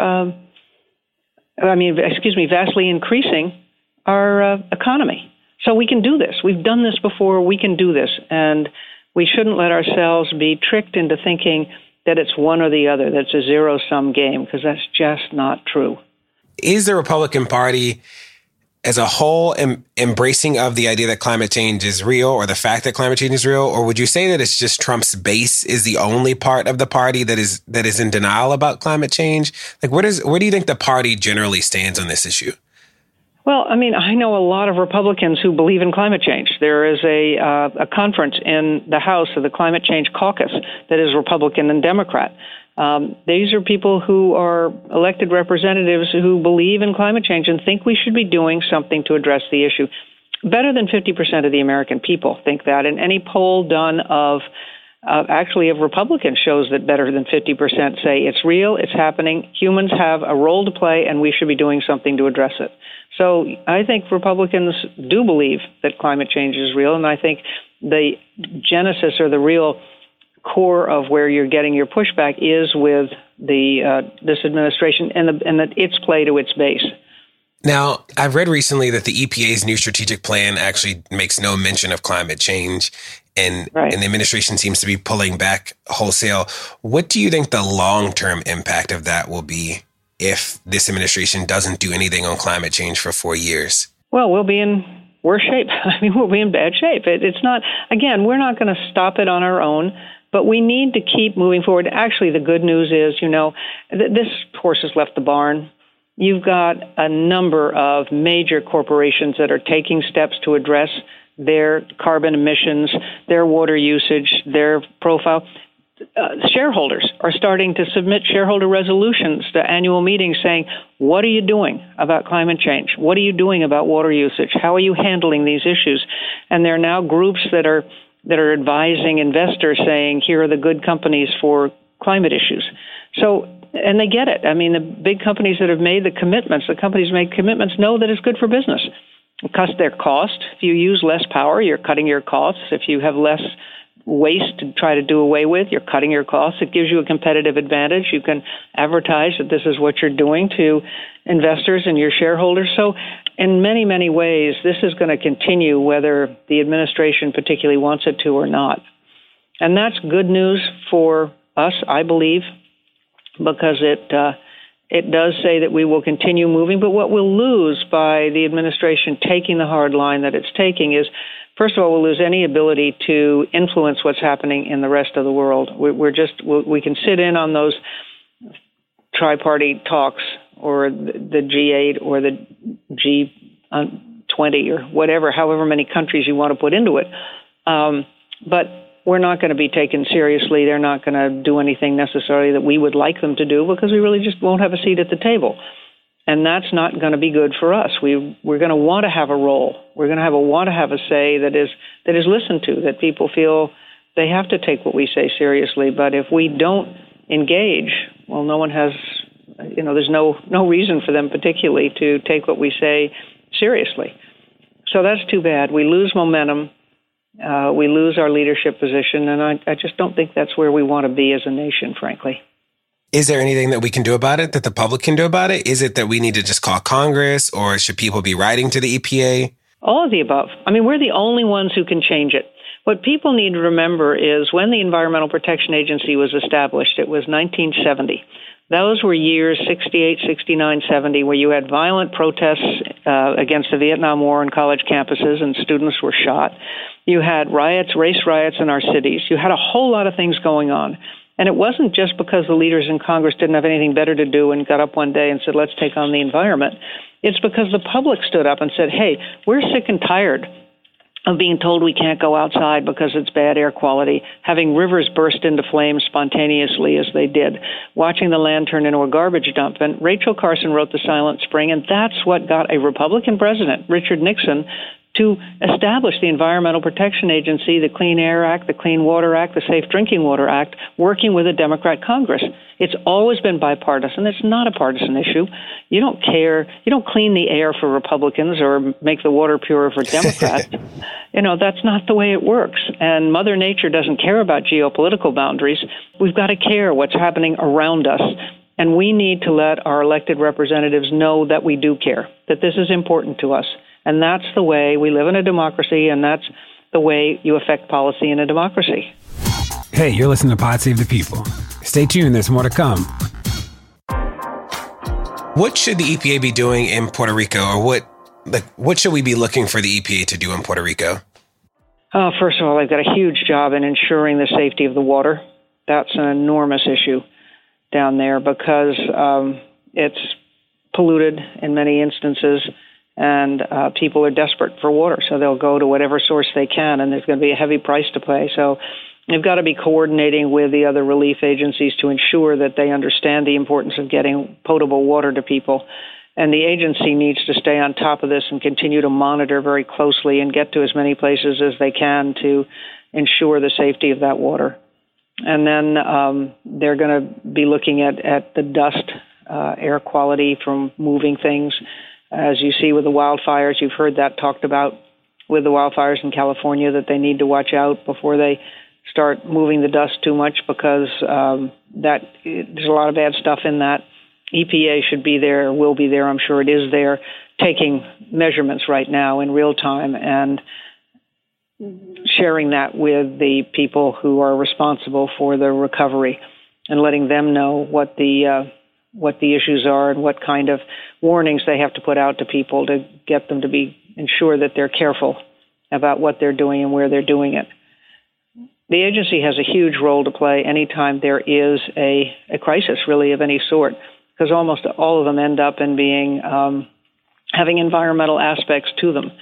vastly increasing our economy. So we can do this. We've done this before. We can do this. And we shouldn't let ourselves be tricked into thinking that it's one or the other, that's a zero-sum game, because that's just not true. Is the Republican Party as a whole embracing of the idea that climate change is real, or the fact that climate change is real? Or would you say that it's just Trump's base is the only part of the party that is in denial about climate change? Like, where do you think the party generally stands on this issue? Well, I mean, I know a lot of Republicans who believe in climate change. There is a conference in the House of the Climate Change Caucus that is Republican and Democrat. These are people who are elected representatives who believe in climate change and think we should be doing something to address the issue. Better than 50% of the American people think that, and any poll done of Republicans shows that better than 50% say it's real, it's happening, humans have a role to play, and we should be doing something to address it. So I think Republicans do believe that climate change is real, and I think the genesis or the real core of where you're getting your pushback is with this administration and its play to its base. Now, I've read recently that the EPA's new strategic plan actually makes no mention of climate change, and the administration seems to be pulling back wholesale. What do you think the long-term impact of that will be if this administration doesn't do anything on climate change for 4 years? Well, we'll be in worse shape. I mean, we'll be in bad shape. It's not, again, we're not going to stop it on our own, but we need to keep moving forward. Actually, the good news is, this horse has left the barn. You've got a number of major corporations that are taking steps to address their carbon emissions, their water usage, their profile. Shareholders are starting to submit shareholder resolutions to annual meetings saying, what are you doing about climate change? What are you doing about water usage? How are you handling these issues? And there are now groups that are advising investors saying, here are the good companies for climate issues. So, and they get it. I mean, the big companies that have made the companies make commitments know that it's good for business. It cuts their cost. If you use less power, you're cutting your costs. If you have less waste to try to do away with, you're cutting your costs. It gives you a competitive advantage. You can advertise that this is what you're doing to investors and your shareholders. So in many, many ways, this is going to continue whether the administration particularly wants it to or not. And that's good news for us, I believe, because it does say that we will continue moving. But what we'll lose by the administration taking the hard line that it's taking is, first of all, we'll lose any ability to influence what's happening in the rest of the world. We can sit in on those tri-party talks or the G8 or the G20 or whatever, however many countries you want to put into it. But we're not going to be taken seriously. They're not going to do anything necessarily that we would like them to do because we really just won't have a seat at the table. And that's not going to be good for us. We're going to want to have a role. We're going to want to have a say that is listened to, that people feel they have to take what we say seriously. But if we don't engage, well, no one has, there's no reason for them particularly to take what we say seriously. So that's too bad. We lose momentum. We lose our leadership position. And I just don't think that's where we want to be as a nation, frankly. Is there anything that we can do about it, that the public can do about it? Is it that we need to just call Congress, or should people be writing to the EPA? All of the above. I mean, we're the only ones who can change it. What people need to remember is when the Environmental Protection Agency was established, it was 1970. Those were years 68, 69, 70, where you had violent protests against the Vietnam War on college campuses and students were shot. You had riots, race riots in our cities. You had a whole lot of things going on. And it wasn't just because the leaders in Congress didn't have anything better to do and got up one day and said, let's take on the environment. It's because the public stood up and said, hey, we're sick and tired of being told we can't go outside because it's bad air quality, having rivers burst into flames spontaneously as they did, watching the land turn into a garbage dump. And Rachel Carson wrote The Silent Spring, and that's what got a Republican president, Richard Nixon, to establish the Environmental Protection Agency, the Clean Air Act, the Clean Water Act, the Safe Drinking Water Act, working with a Democrat Congress. It's always been bipartisan. It's not a partisan issue. You don't care. You don't clean the air for Republicans or make the water purer for Democrats. That's not the way it works. And Mother Nature doesn't care about geopolitical boundaries. We've got to care what's happening around us. And we need to let our elected representatives know that we do care, that this is important to us. And that's the way we live in a democracy, and that's the way you affect policy in a democracy. Hey, you're listening to Pod Save the People. Stay tuned, there's more to come. What should the EPA be doing in Puerto Rico, or what should we be looking for the EPA to do in Puerto Rico? First of all, they've got a huge job in ensuring the safety of the water. That's an enormous issue down there because it's polluted in many instances. And people are desperate for water, so they'll go to whatever source they can, and there's going to be a heavy price to pay. So they've got to be coordinating with the other relief agencies to ensure that they understand the importance of getting potable water to people. And the agency needs to stay on top of this and continue to monitor very closely and get to as many places as they can to ensure the safety of that water. And then they're going to be looking at the dust, air quality from moving things. As you see with the wildfires, you've heard that talked about with the wildfires in California, that they need to watch out before they start moving the dust too much because there's a lot of bad stuff in that. EPA should be there, will be there, I'm sure it is there, taking measurements right now in real time and sharing that with the people who are responsible for the recovery and letting them know what the issues are and what kind of warnings they have to put out to people to get them to ensure that they're careful about what they're doing and where they're doing it. The agency has a huge role to play anytime there is a crisis, really, of any sort, because almost all of them end up in being having environmental aspects to them.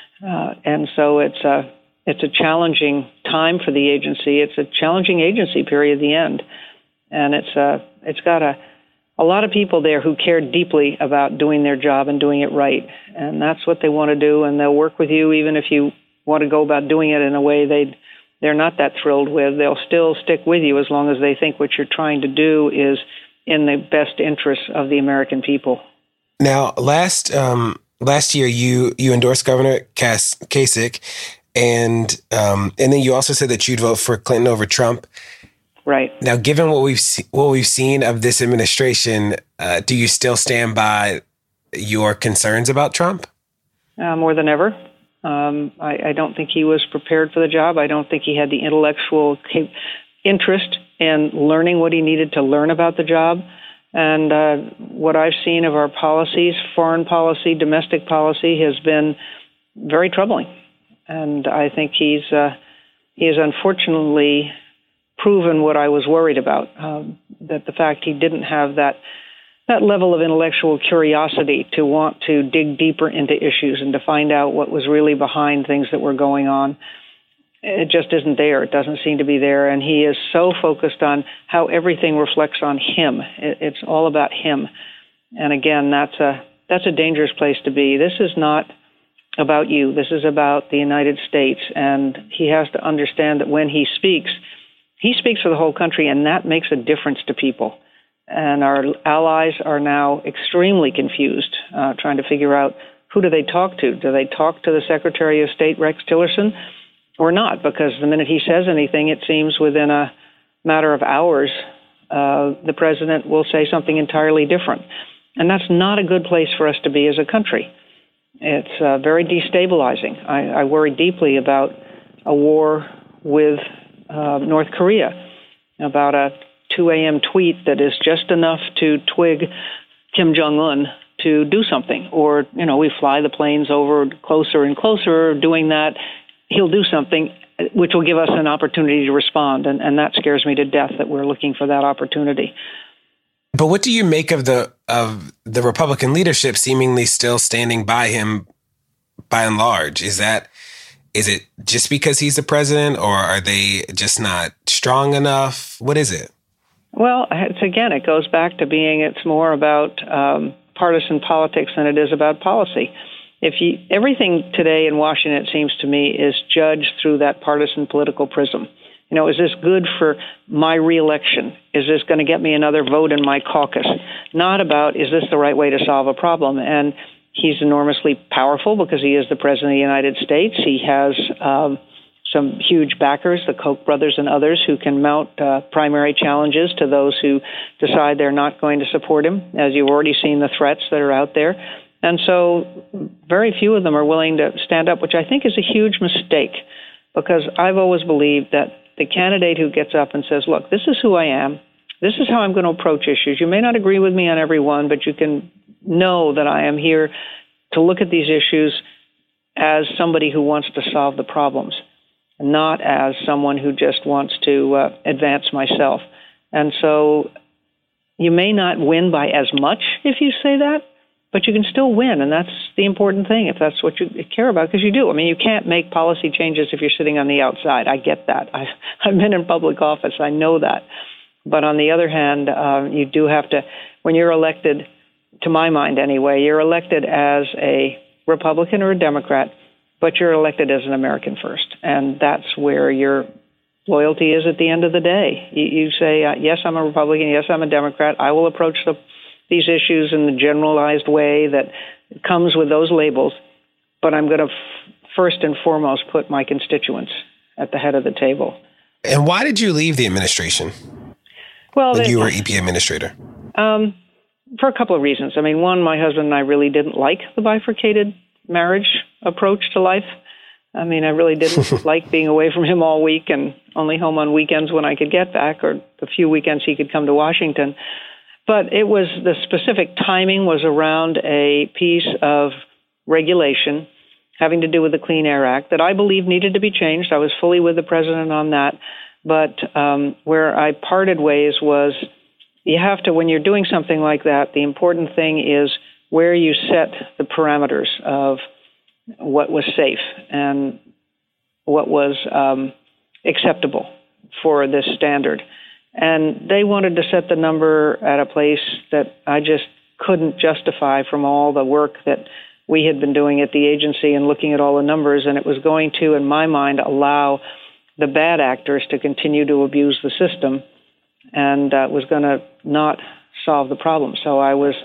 And so it's a challenging time for the agency. It's a challenging agency period at the end. And it's got a lot of people there who care deeply about doing their job and doing it right. And that's what they want to do, and they'll work with you even if you want to go about doing it in a way they're not that thrilled with. They'll still stick with you as long as they think what you're trying to do is in the best interests of the American people. Now, last year, you endorsed Governor Kasich, and then you also said that you'd vote for Clinton over Trump. Right. Now, given what we've seen of this administration, do you still stand by your concerns about Trump? More than ever. I don't think he was prepared for the job. I don't think he had the intellectual interest in learning what he needed to learn about the job. And what I've seen of our policies, foreign policy, domestic policy, has been very troubling. And I think he is unfortunately proven what I was worried about, that the fact he didn't have that level of intellectual curiosity to want to dig deeper into issues and to find out what was really behind things that were going on. It just isn't there. It doesn't seem to be there. And he is so focused on how everything reflects on him. It's all about him. And again, that's a dangerous place to be. This is not about you. This is about the United States. And he has to understand that when he speaks for the whole country, and that makes a difference to people. And our allies are now extremely confused, trying to figure out who do they talk to. Do they talk to the Secretary of State, Rex Tillerson, or not? Because the minute he says anything, it seems within a matter of hours, the president will say something entirely different. And that's not a good place for us to be as a country. It's very destabilizing. I worry deeply about a war with North Korea, about a 2 a.m. tweet that is just enough to twig Kim Jong-un to do something. Or, we fly the planes over closer and closer. Doing that, he'll do something which will give us an opportunity to respond. And that scares me to death that we're looking for that opportunity. But what do you make of the Republican leadership seemingly still standing by him by and large? Is it just because he's the president, or are they just not strong enough? What is it? Well, it goes back to it's more about partisan politics than it is about policy. Everything today in Washington, it seems to me, is judged through that partisan political prism. Is this good for my reelection? Is this going to get me another vote in my caucus? Not about, is this the right way to solve a problem? And he's enormously powerful because he is the president of the United States. He has some huge backers, the Koch brothers and others, who can mount primary challenges to those who decide they're not going to support him, as you've already seen the threats that are out there. And so very few of them are willing to stand up, which I think is a huge mistake, because I've always believed that the candidate who gets up and says, look, this is who I am, this is how I'm going to approach issues. You may not agree with me on every one, but you can know that I am here to look at these issues as somebody who wants to solve the problems, not as someone who just wants to advance myself. And so you may not win by as much if you say that, but you can still win, and that's the important thing, if that's what you care about, because you do. I mean, you can't make policy changes if you're sitting on the outside. I get that. I've been in public office. I know that. But on the other hand, you do have to, when you're elected, to my mind anyway, you're elected as a Republican or a Democrat, but you're elected as an American first. And that's where your loyalty is at the end of the day. You say, yes, I'm a Republican, yes, I'm a Democrat. I will approach these issues in the generalized way that comes with those labels, but I'm going to first and foremost put my constituents at the head of the table. And why did you leave the administration? Well, you were EP administrator. For a couple of reasons. I mean, one, my husband and I really didn't like the bifurcated marriage approach to life. I mean, I really didn't like being away from him all week and only home on weekends when I could get back, or the few weekends he could come to Washington. But it was, the specific timing was around a piece of regulation having to do with the Clean Air Act that I believe needed to be changed. I was fully with the president on that. But where I parted ways was, you have to, when you're doing something like that, the important thing is where you set the parameters of what was safe and what was acceptable for this standard. And they wanted to set the number at a place that I just couldn't justify from all the work that we had been doing at the agency and looking at all the numbers. And it was going to, in my mind, allow the bad actors to continue to abuse the system, and was going to not solve the problem. So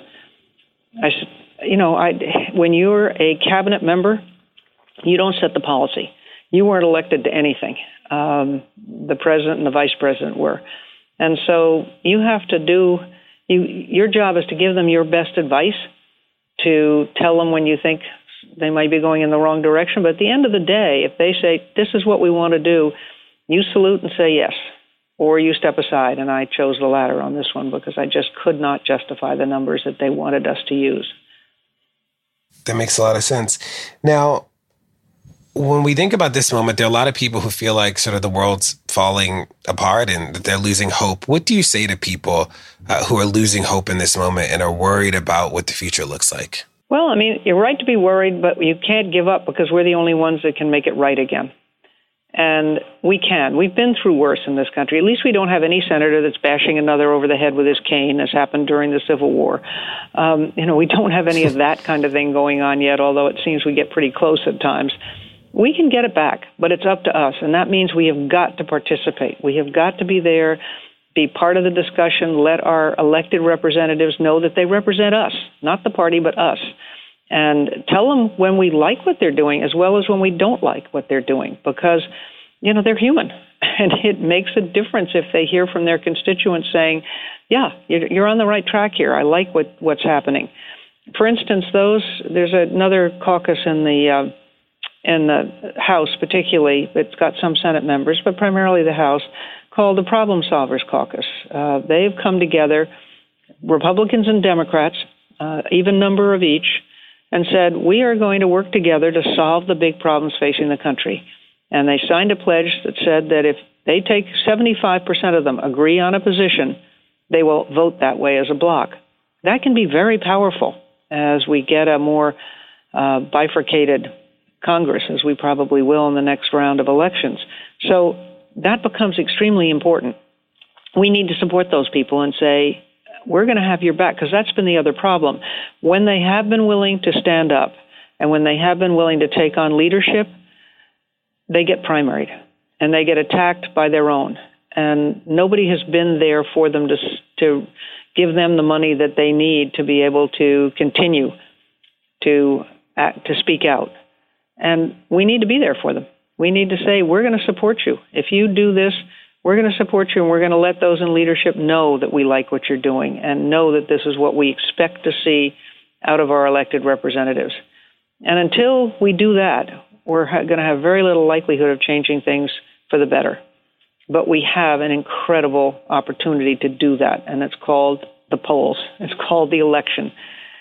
when you're a cabinet member, you don't set the policy. You weren't elected to anything. The president and the vice president were. And so you have to your job is to give them your best advice, to tell them when you think they might be going in the wrong direction. But at the end of the day, if they say, this is what we want to do, you salute and say yes, or you step aside. And I chose the latter on this one because I just could not justify the numbers that they wanted us to use. That makes a lot of sense. Now, when we think about this moment, there are a lot of people who feel like sort of the world's falling apart and that they're losing hope. What do you say to people who are losing hope in this moment and are worried about what the future looks like? Well, I mean, you're right to be worried, but you can't give up because we're the only ones that can make it right again. And we can. We've been through worse in this country. At least we don't have any senator that's bashing another over the head with his cane, as happened during the Civil War. We don't have any of that kind of thing going on yet, although it seems we get pretty close at times. We can get it back, but it's up to us, and that means we have got to participate. We have got to be there, be part of the discussion, let our elected representatives know that they represent us, not the party, but us, and tell them when we like what they're doing as well as when we don't like what they're doing, because, they're human, and it makes a difference if they hear from their constituents saying, yeah, you're on the right track here. I like what's happening. for instance, there's another caucus in the House, particularly. It's got some Senate members, but primarily the House, called the Problem Solvers Caucus. They've come together, Republicans and Democrats, even number of each, and said, we are going to work together to solve the big problems facing the country. And they signed a pledge that said that if they take 75% of them agree on a position, they will vote that way as a bloc. That can be very powerful as we get a more bifurcated Congress, as we probably will in the next round of elections. So that becomes extremely important. We need to support those people and say, we're going to have your back, because that's been the other problem. When they have been willing to stand up and when they have been willing to take on leadership, they get primaried and they get attacked by their own. And nobody has been there for them to give them the money that they need to be able to continue to speak out. And we need to be there for them. We need to say, we're going to support you. If you do this, we're going to support you, and we're going to let those in leadership know that we like what you're doing and know that this is what we expect to see out of our elected representatives. And until we do that, we're going to have very little likelihood of changing things for the better. But we have an incredible opportunity to do that, and it's called the polls. It's called the election.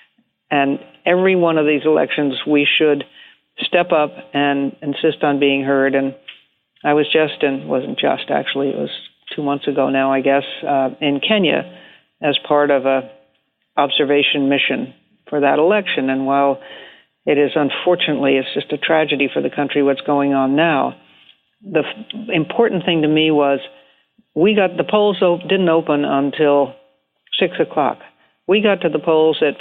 And every one of these elections, we should step up and insist on being heard. And I was wasn't just actually, it was 2 months ago now, I guess, in Kenya as part of a observation mission for that election. And while it is unfortunately, it's just a tragedy for the country what's going on now, the important thing to me was the polls didn't open until 6 o'clock. We got to the polls at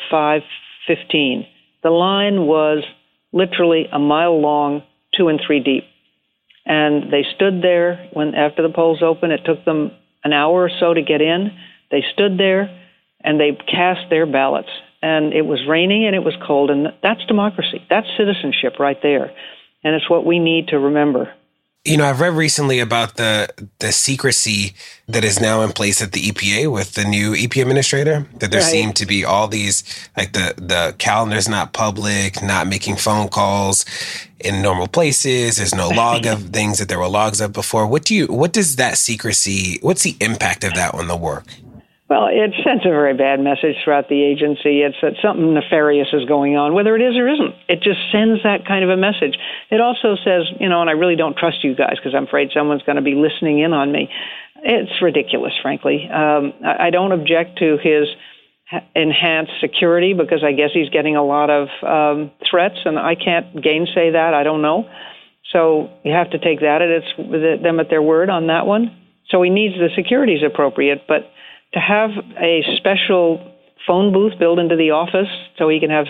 5:15. The line was literally a mile long, 2 and 3 deep. And they stood there after the polls opened. It took them an hour or so to get in. They stood there and they cast their ballots. And it was raining and it was cold. And that's democracy. That's citizenship right there. And it's what we need to remember. You know, I've read recently about the secrecy that is now in place at the EPA with the new EPA administrator, that there seem to be all these, like the calendar's not public, not making phone calls in normal places. There's no log of things that there were logs of before. What does that secrecy, what's the impact of that on the work? Well, it sends a very bad message throughout the agency. It's that something nefarious is going on, whether it is or isn't. It just sends that kind of a message. It also says, and I really don't trust you guys because I'm afraid someone's going to be listening in on me. It's ridiculous, frankly. I don't object to his enhanced security because I guess he's getting a lot of threats, and I can't gainsay that. I don't know. So you have to take that them at their word on that one. So he needs the security is appropriate, but to have a special phone booth built into the office so he can have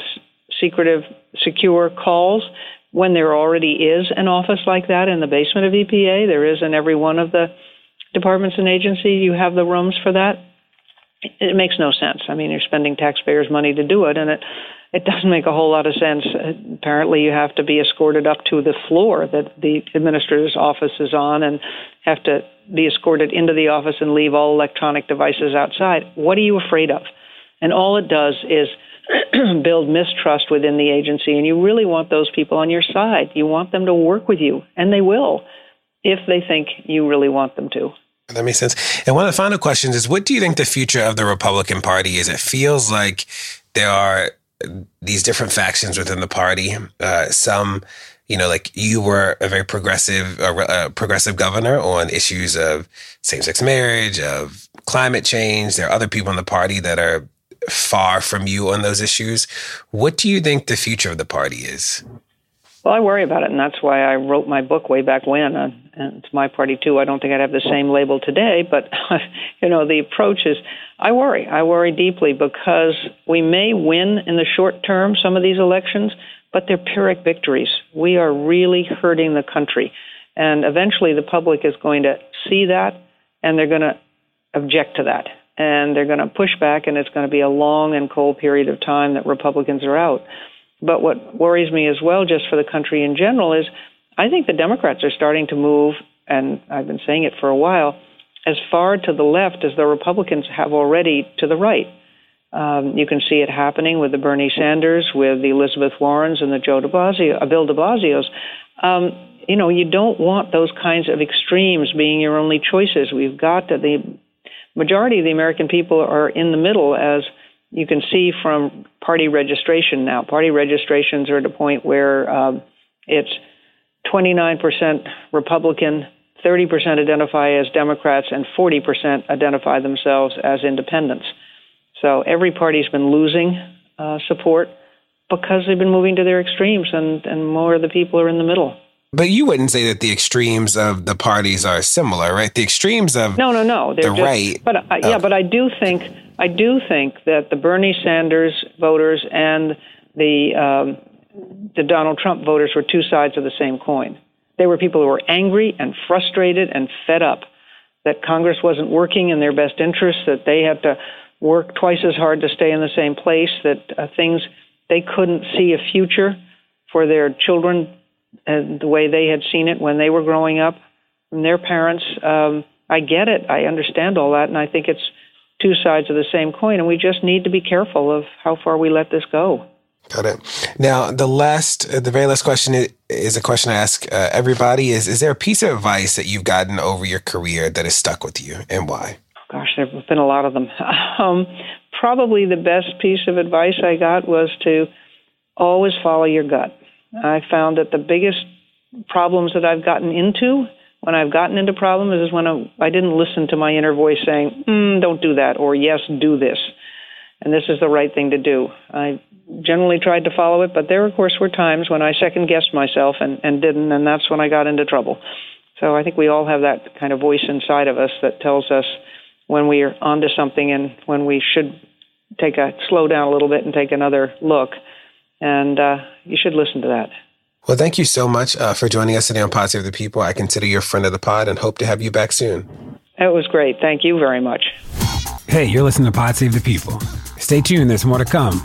secure calls when there already is an office like that in the basement of EPA. There is in every one of the departments and agencies. You have the rooms for that. It makes no sense. I mean, you're spending taxpayers' money to do it, and it doesn't make a whole lot of sense. Apparently, you have to be escorted up to the floor that the administrator's office is on and have to be escorted into the office and leave all electronic devices outside. What are you afraid of? And all it does is build mistrust within the agency, and you really want those people on your side. You want them to work with you, and they will if they think you really want them to. That makes sense. And one of the final questions is, what do you think the future of the Republican Party is? It feels like there are these different factions within the party. Some, like you were a very progressive governor on issues of same-sex marriage, of climate change. There are other people in the party that are far from you on those issues. What do you think the future of the party is? Well, I worry about it, and that's why I wrote my book way back when. And it's my party, too. I don't think I'd have the same label today, but, the approach is, I worry. I worry deeply because we may win in the short term some of these elections, but they're Pyrrhic victories. We are really hurting the country. And eventually the public is going to see that, and they're going to object to that. And they're going to push back, and it's going to be a long and cold period of time that Republicans are out. But what worries me as well, just for the country in general, is I think the Democrats are starting to move, and I've been saying it for a while, as far to the left as the Republicans have already to the right. You can see it happening with the Bernie Sanders, with the Elizabeth Warrens and the Bill de Blasio's. You don't want those kinds of extremes being your only choices. We've got to, the majority of the American people are in the middle, as you can see from party registration now. Party registrations are at a point where it's 29% Republican, 30% identify as Democrats, and 40% identify themselves as independents. So every party's been losing support because they've been moving to their extremes, and more of the people are in the middle. But you wouldn't say that the extremes of the parties are similar, right? The extremes of no, they're the right. But but I do think that the Bernie Sanders voters and the Donald Trump voters were two sides of the same coin. They were people who were angry and frustrated and fed up that Congress wasn't working in their best interests, that they had to work twice as hard to stay in the same place, that they couldn't see a future for their children and the way they had seen it when they were growing up from their parents. I get it. I understand all that, and I think it's two sides of the same coin, and we just need to be careful of how far we let this go. Got it. Now, the very last question is a question I ask everybody. Is there a piece of advice that you've gotten over your career that has stuck with you, and why? Gosh, there have been a lot of them. Probably the best piece of advice I got was to always follow your gut. I found that the biggest problems that I've gotten into, when I've gotten into problems, is when I didn't listen to my inner voice saying, don't do that, or yes, do this. And this is the right thing to do. I generally tried to follow it, but there, of course, were times when I second-guessed myself and didn't, and that's when I got into trouble. So I think we all have that kind of voice inside of us that tells us when we are onto something and when we should slow down a little bit and take another look. And you should listen to that. Well, thank you so much for joining us today on Pod Save the People. I consider you a friend of the pod and hope to have you back soon. It was great. Thank you very much. Hey, you're listening to Pod Save the People. Stay tuned. There's more to come.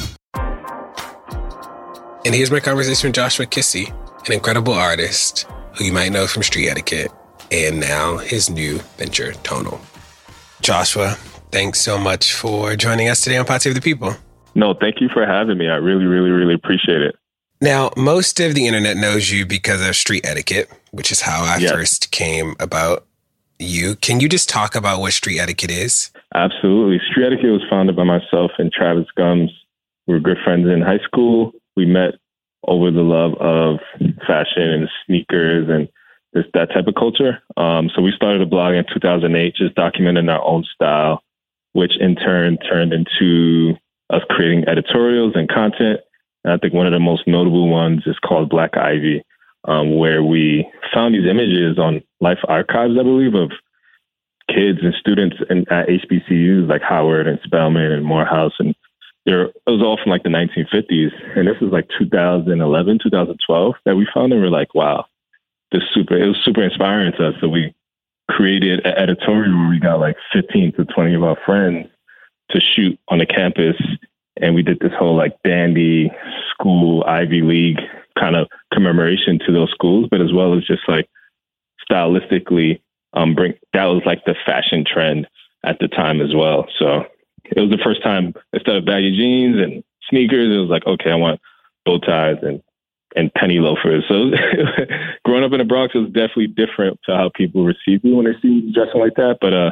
And here's my conversation with Joshua Kissy, an incredible artist who you might know from Street Etiquette and now his new venture, Tonal. Joshua, thanks so much for joining us today on Pod Save the People. No, thank you for having me. I really, really, really appreciate it. Now, most of the internet knows you because of Street Etiquette, which is how I first came about you. Can you just talk about what Street Etiquette is? Absolutely. Street Etiquette was founded by myself and Travis Gums. We were good friends in high school. We met over the love of fashion and sneakers and that type of culture. So we started a blog in 2008, just documenting our own style, which in turn turned into us creating editorials and content. And I think one of the most notable ones is called Black Ivy, where we found these images on Life Archives, I believe, of kids and students at HBCUs like Howard and Spelman and Morehouse. And it was all from like the 1950s. And this was like 2011, 2012 that we found. And we're like, wow, it was super inspiring to us. So we created an editorial where we got like 15 to 20 of our friends to shoot on the campus. And we did this whole like dandy school, Ivy League kind of commemoration to those schools, but as well as just like stylistically that was like the fashion trend at the time as well. So it was the first time instead of baggy jeans and sneakers, it was like, okay, I want bow ties and penny loafers. So growing up in the Bronx was definitely different to how people receive you when they see you dressing like that. But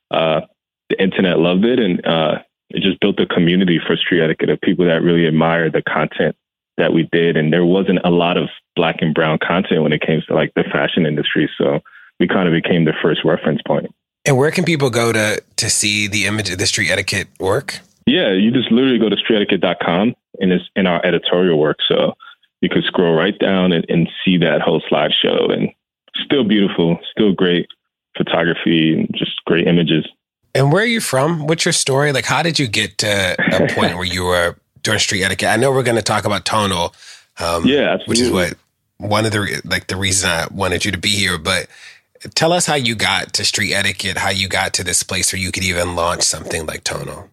the internet loved it, and it just built a community for Street Etiquette of people that really admired the content that we did. And there wasn't a lot of Black and brown content when it came to like the fashion industry. So we kind of became the first reference point. And where can people go to see the image of the Street Etiquette work? Yeah, you just literally go to streetetiquette.com and it's in our editorial work. So you could scroll right down and see that whole slideshow, and still beautiful, still great photography and just great images. And where are you from? What's your story? Like, how did you get to a point where you were doing Street Etiquette? I know we're going to talk about Tonal, which is one of the reason I wanted you to be here. But tell us how you got to Street Etiquette, how you got to this place where you could even launch something like Tonal.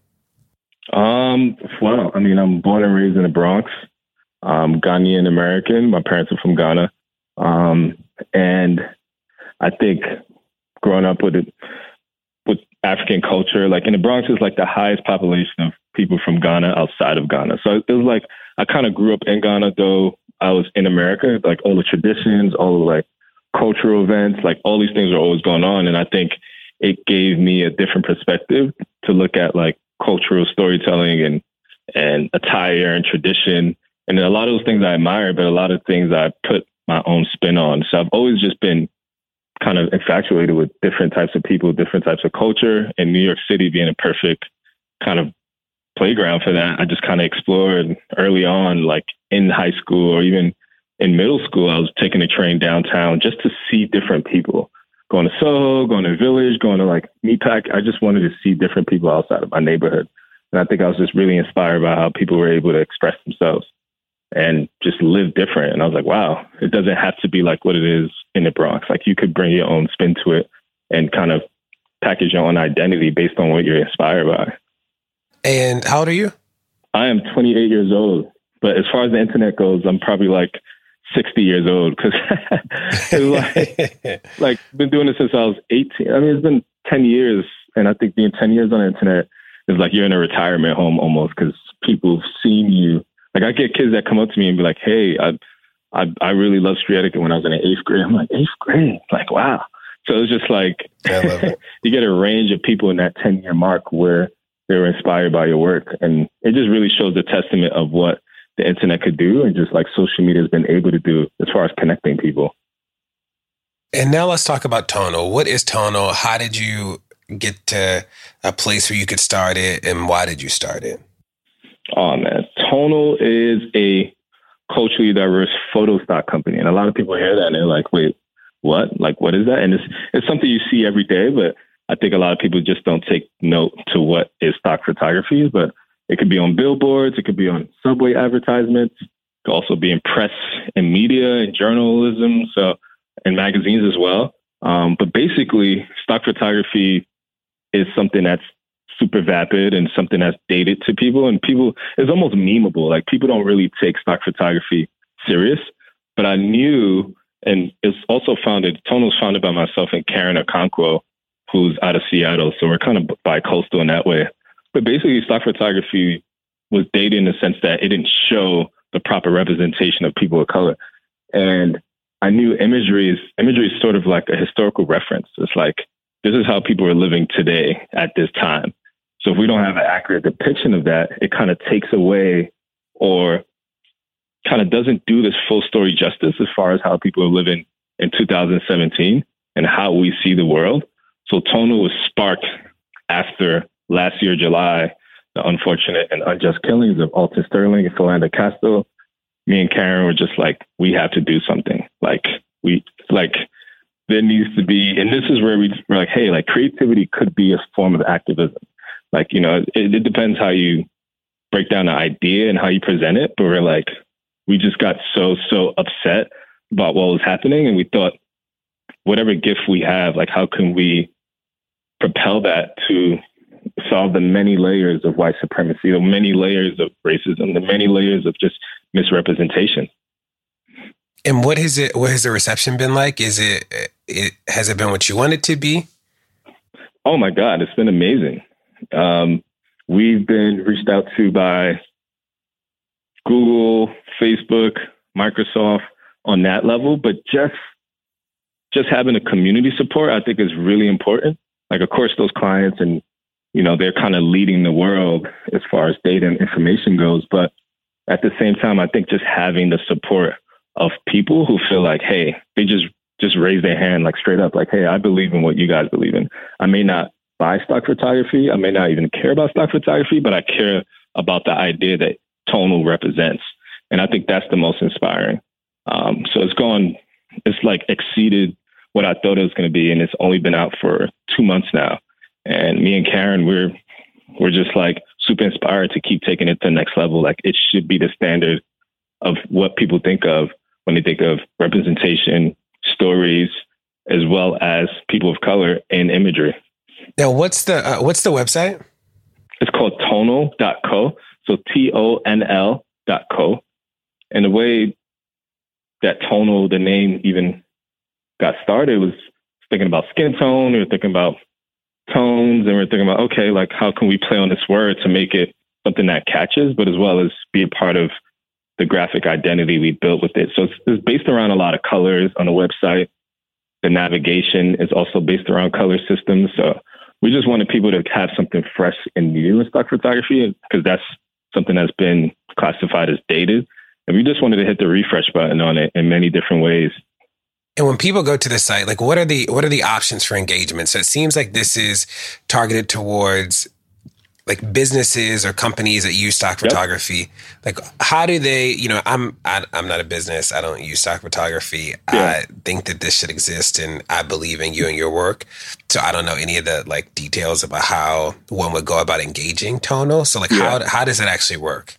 Well, I mean, I'm born and raised in the Bronx. Ghanaian American. My parents are from Ghana. And I think growing up with African culture. Like in the Bronx is like the highest population of people from Ghana outside of Ghana. So it was like I kind of grew up in Ghana, though I was in America. Like all the traditions, all the like cultural events, like all these things are always going on. And I think it gave me a different perspective to look at like cultural storytelling and attire and tradition. And a lot of those things I admire, but a lot of things I put my own spin on. So I've always just been kind of infatuated with different types of people, different types of culture, and New York City being a perfect kind of playground for that. I just kind of explored early on, like in high school or even in middle school. I was taking a train downtown just to see different people, going to Soho, going to Village, going to like Meatpack. I just wanted to see different people outside of my neighborhood. And I think I was just really inspired by how people were able to express themselves and just live different. And I was like, wow, it doesn't have to be like what it is in the Bronx. Like you could bring your own spin to it and kind of package your own identity based on what you're inspired by. And how old are you? I am 28 years old. But as far as the internet goes, I'm probably like 60 years old because like been doing this since I was 18. I mean, it's been 10 years. And I think being 10 years on the internet is like you're in a retirement home almost because people have seen you. Like I get kids that come up to me and be like, hey, I really love Street Etiquette when I was in the 8th grade. I'm like, 8th grade? Like, wow. So it's just like, you get a range of people in that 10-year mark where they were inspired by your work. And it just really shows the testament of what the internet could do and just like social media has been able to do as far as connecting people. And now let's talk about Tonal. What is Tonal? How did you get to a place where you could start it and why did you start it? Oh man, Tonal is a culturally diverse photo stock company. And a lot of people hear that and they're like, wait, what? Like, what is that? And it's something you see every day, but I think a lot of people just don't take note to what is stock photography, but it could be on billboards. It could be on subway advertisements. It could also be in press and media and journalism. So, and magazines as well. But basically stock photography is something that's super vapid and something that's dated to people, and people, it's almost memeable. Like people don't really take stock photography serious, but I knew, and it's also Tonal's founded by myself and Karen Okonkwo, who's out of Seattle. So we're kind of bi-coastal in that way. But basically stock photography was dated in the sense that it didn't show the proper representation of people of color. And I knew imagery is sort of like a historical reference. It's like, this is how people are living today at this time. So if we don't have an accurate depiction of that, it kind of takes away or kind of doesn't do this full story justice as far as how people are living in 2017 and how we see the world. So Tonal was sparked after last year, July, the unfortunate and unjust killings of Alton Sterling and Philando Castile. Me and Karen were just like, we have to do something. There needs to be, and this is where we're like, hey, like creativity could be a form of activism. Like, you know, it depends how you break down the idea and how you present it. But we're like, we just got so upset about what was happening. And we thought, whatever gift we have, like, how can we propel that to solve the many layers of white supremacy, the many layers of racism, the many layers of just misrepresentation. And what has the reception been like? Has it been what you want it to be? Oh my God, it's been amazing. We've been reached out to by Google, Facebook, Microsoft on that level, but just having a community support, I think is really important. Like, of course, those clients and, you know, they're kind of leading the world as far as data and information goes. But at the same time, I think just having the support of people who feel like, hey, they just raise their hand, like straight up, like, hey, I believe in what you guys believe in. I may not buy stock photography. I may not even care about stock photography, but I care about the idea that Tonal represents. And I think that's the most inspiring. So it's like exceeded what I thought it was going to be. And it's only been out for 2 months now. And me and Karen, we're just like super inspired to keep taking it to the next level. Like, it should be the standard of what people think of when they think of representation, stories, as well as people of color in imagery. Now, what's the website? It's called tonal.co. So TONL.co. And the way that Tonal, the name, even got started was thinking about skin tone. We were thinking about tones, and we're thinking about, okay, like how can we play on this word to make it something that catches, but as well as be a part of the graphic identity we built with it. So it's based around a lot of colors on the website. The navigation is also based around color systems. So we just wanted people to have something fresh and new in stock photography, because that's something that's been classified as dated. And we just wanted to hit the refresh button on it in many different ways. And when people go to the site, like what are the options for engagement? So it seems like this is targeted towards like businesses or companies that use stock photography. Like how do they, I'm not a business. I don't use stock photography. I think that this should exist, and I believe in you and your work. So I don't know any of the like details about how one would go about engaging Tonal. So like how does it actually work?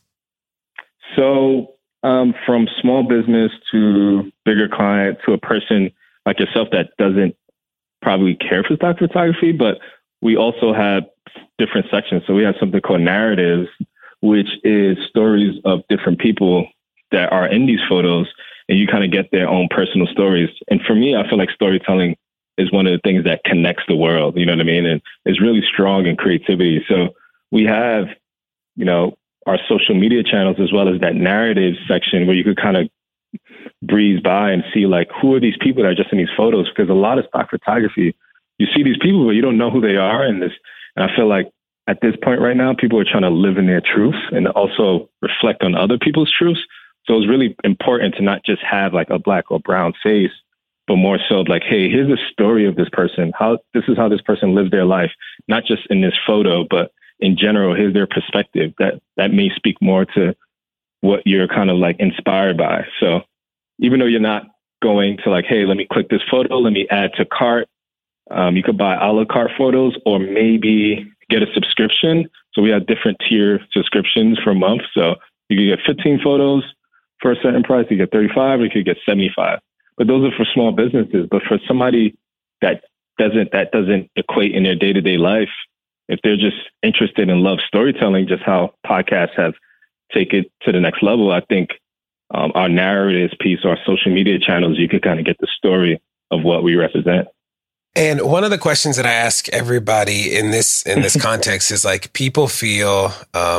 So from small business to bigger client to a person like yourself that doesn't probably care for stock photography, but we also have different sections. So we have something called narratives, which is stories of different people that are in these photos, and you kind of get their own personal stories. And for me, I feel like storytelling is one of the things that connects the world, you know what I mean? And it's really strong in creativity. So we have, our social media channels, as well as that narrative section where you could kind of breeze by and see like, who are these people that are just in these photos? Because a lot of stock photography, you see these people, but you don't know who they are. And I feel like at this point right now, people are trying to live in their truth and also reflect on other people's truths. So it's really important to not just have like a black or brown face, but more so like, hey, here's the story of this person. This is how this person lived their life, not just in this photo, but in general, here's their perspective. That may speak more to what you're kind of like inspired by. So even though you're not going to like, hey, let me click this photo, let me add to cart. You could buy a la carte photos or maybe get a subscription. So we have different tier subscriptions for a month. So you could get 15 photos for a certain price. You get 35, or you could get 75. But those are for small businesses. But for somebody that doesn't equate in their day-to-day life, if they're just interested and love storytelling, just how podcasts have taken it to the next level, I think our narratives piece, our social media channels, you could kind of get the story of what we represent. And one of the questions that I ask everybody in this context is like, people feel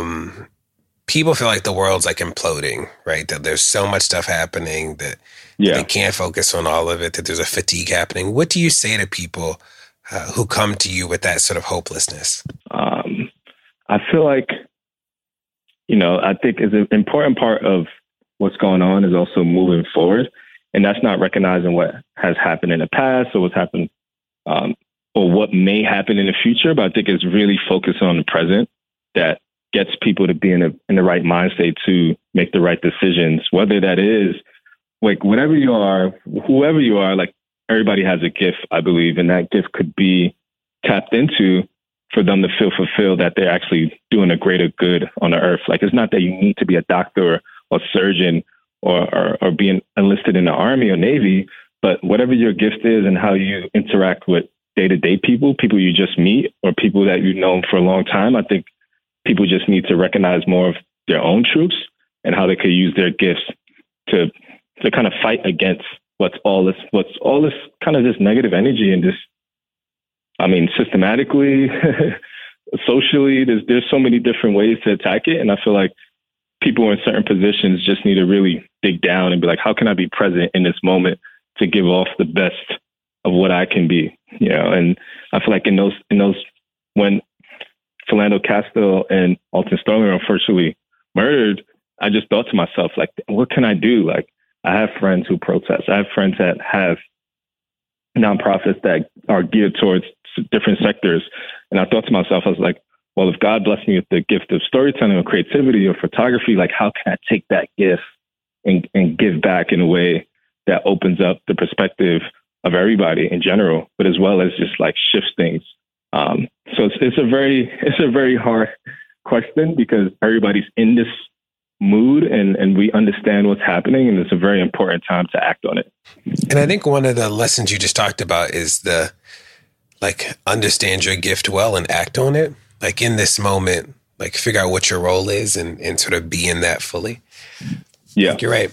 like the world's like imploding, right? That there's so much stuff happening that they can't focus on all of it, that there's a fatigue happening. What do you say to people who come to you with that sort of hopelessness? I feel like, I think is an important part of what's going on is also moving forward. And that's not recognizing what has happened in the past or what's happened or what may happen in the future. But I think it's really focusing on the present that gets people to be in the right mind state to make the right decisions, whether that is like whatever you are, whoever you are, like everybody has a gift, I believe, and that gift could be tapped into for them to feel fulfilled that they're actually doing a greater good on the earth. Like, it's not that you need to be a doctor or surgeon or being enlisted in the Army or Navy, but whatever your gift is and how you interact with day-to-day people you just meet or people that you've known for a long time, I think people just need to recognize more of their own truths and how they could use their gifts to kind of fight against what's all this kind of this negative energy and systematically, socially, there's so many different ways to attack it. And I feel like people in certain positions just need to really dig down and be like, how can I be present in this moment to give off the best of what I can be? And I feel like in those when Philando Castile and Alton Sterling were unfortunately murdered, I just thought to myself, like, what can I do? Like, I have friends who protest. I have friends that have nonprofits that are geared towards different sectors. And I thought to myself, I was like, well, if God blessed me with the gift of storytelling or creativity or photography, like, how can I take that gift and give back in a way that opens up the perspective of everybody in general, but as well as just like shifts things. So it's a very hard question because everybody's in this mood and we understand what's happening, and it's a very important time to act on it. And I think one of the lessons you just talked about is the, like, understand your gift well and act on it. Like, in this moment, like, figure out what your role is and sort of be in that fully. Yeah. You're right.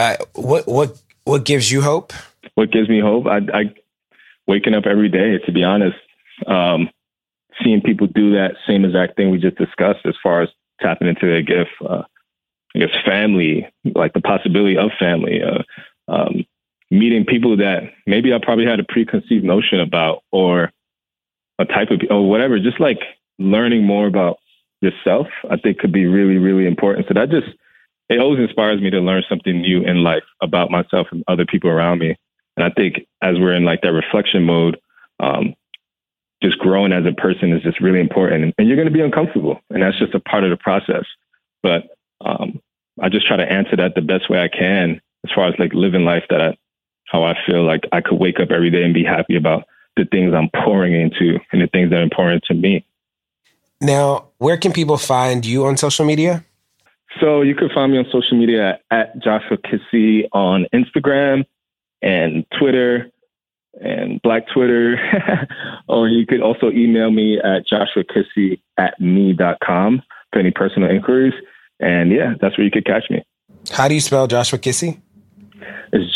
What gives you hope? What gives me hope? I waking up every day, to be honest. seeing people do that same exact thing we just discussed as far as tapping into their gift, I guess family, like the possibility of family, meeting people that maybe I probably had a preconceived notion about, or a type of, or whatever, just like learning more about yourself, I think could be really, really important. So it always inspires me to learn something new in life about myself and other people around me. And I think as we're in like that reflection mode, just growing as a person is just really important. And you're going to be uncomfortable, and that's just a part of the process. But I just try to answer that the best way I can, as far as like living life how I feel like I could wake up every day and be happy about the things I'm pouring into and the things that are important to me. Now, where can people find you on social media? So you can find me on social media at Joshua Kissy on Instagram and Twitter and Black Twitter. Or you could also email me at joshuakissy@me.com for any personal inquiries. And yeah, that's where you could catch me. How do you spell Joshua Kissy? It's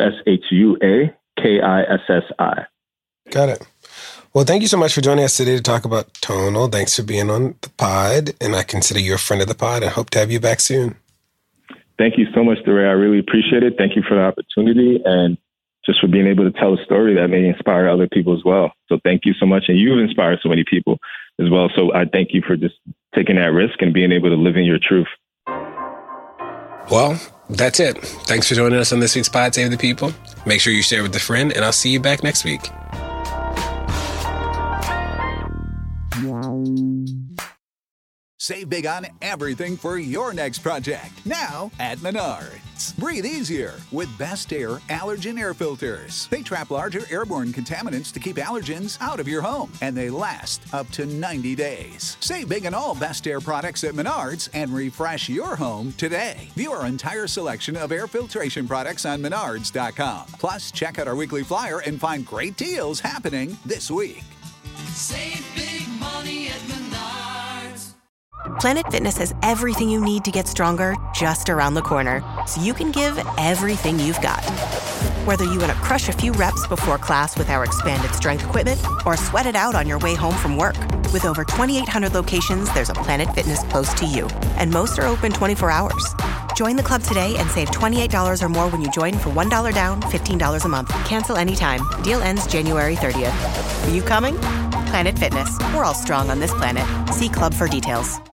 JOSHUAKISSI. Got it. Well, thank you so much for joining us today to talk about Tonal. Thanks for being on the pod. And I consider you a friend of the pod and hope to have you back soon. Thank you so much, DeRay. I really appreciate it. Thank you for the opportunity and just for being able to tell a story that may inspire other people as well. So thank you so much. And you've inspired so many people as well. So I thank you for just taking that risk and being able to live in your truth. Well, that's it. Thanks for joining us on this week's Pod Save the People. Make sure you share with a friend, and I'll see you back next week. Save big on everything for your next project. Now at Menards. Breathe easier with Best Air allergen air filters. They trap larger airborne contaminants to keep allergens out of your home, and they last up to 90 days. Save big on all Best Air products at Menards and refresh your home today. View our entire selection of air filtration products on Menards.com. Plus, check out our weekly flyer and find great deals happening this week. Save big money at Menards. Planet Fitness has everything you need to get stronger just around the corner, so you can give everything you've got. Whether you want to crush a few reps before class with our expanded strength equipment or sweat it out on your way home from work. With over 2,800 locations, there's a Planet Fitness close to you, and most are open 24 hours. Join the club today and save $28 or more when you join for $1 down, $15 a month. Cancel anytime. Deal ends January 30th. Are you coming? Planet Fitness. We're all strong on this planet. See club for details.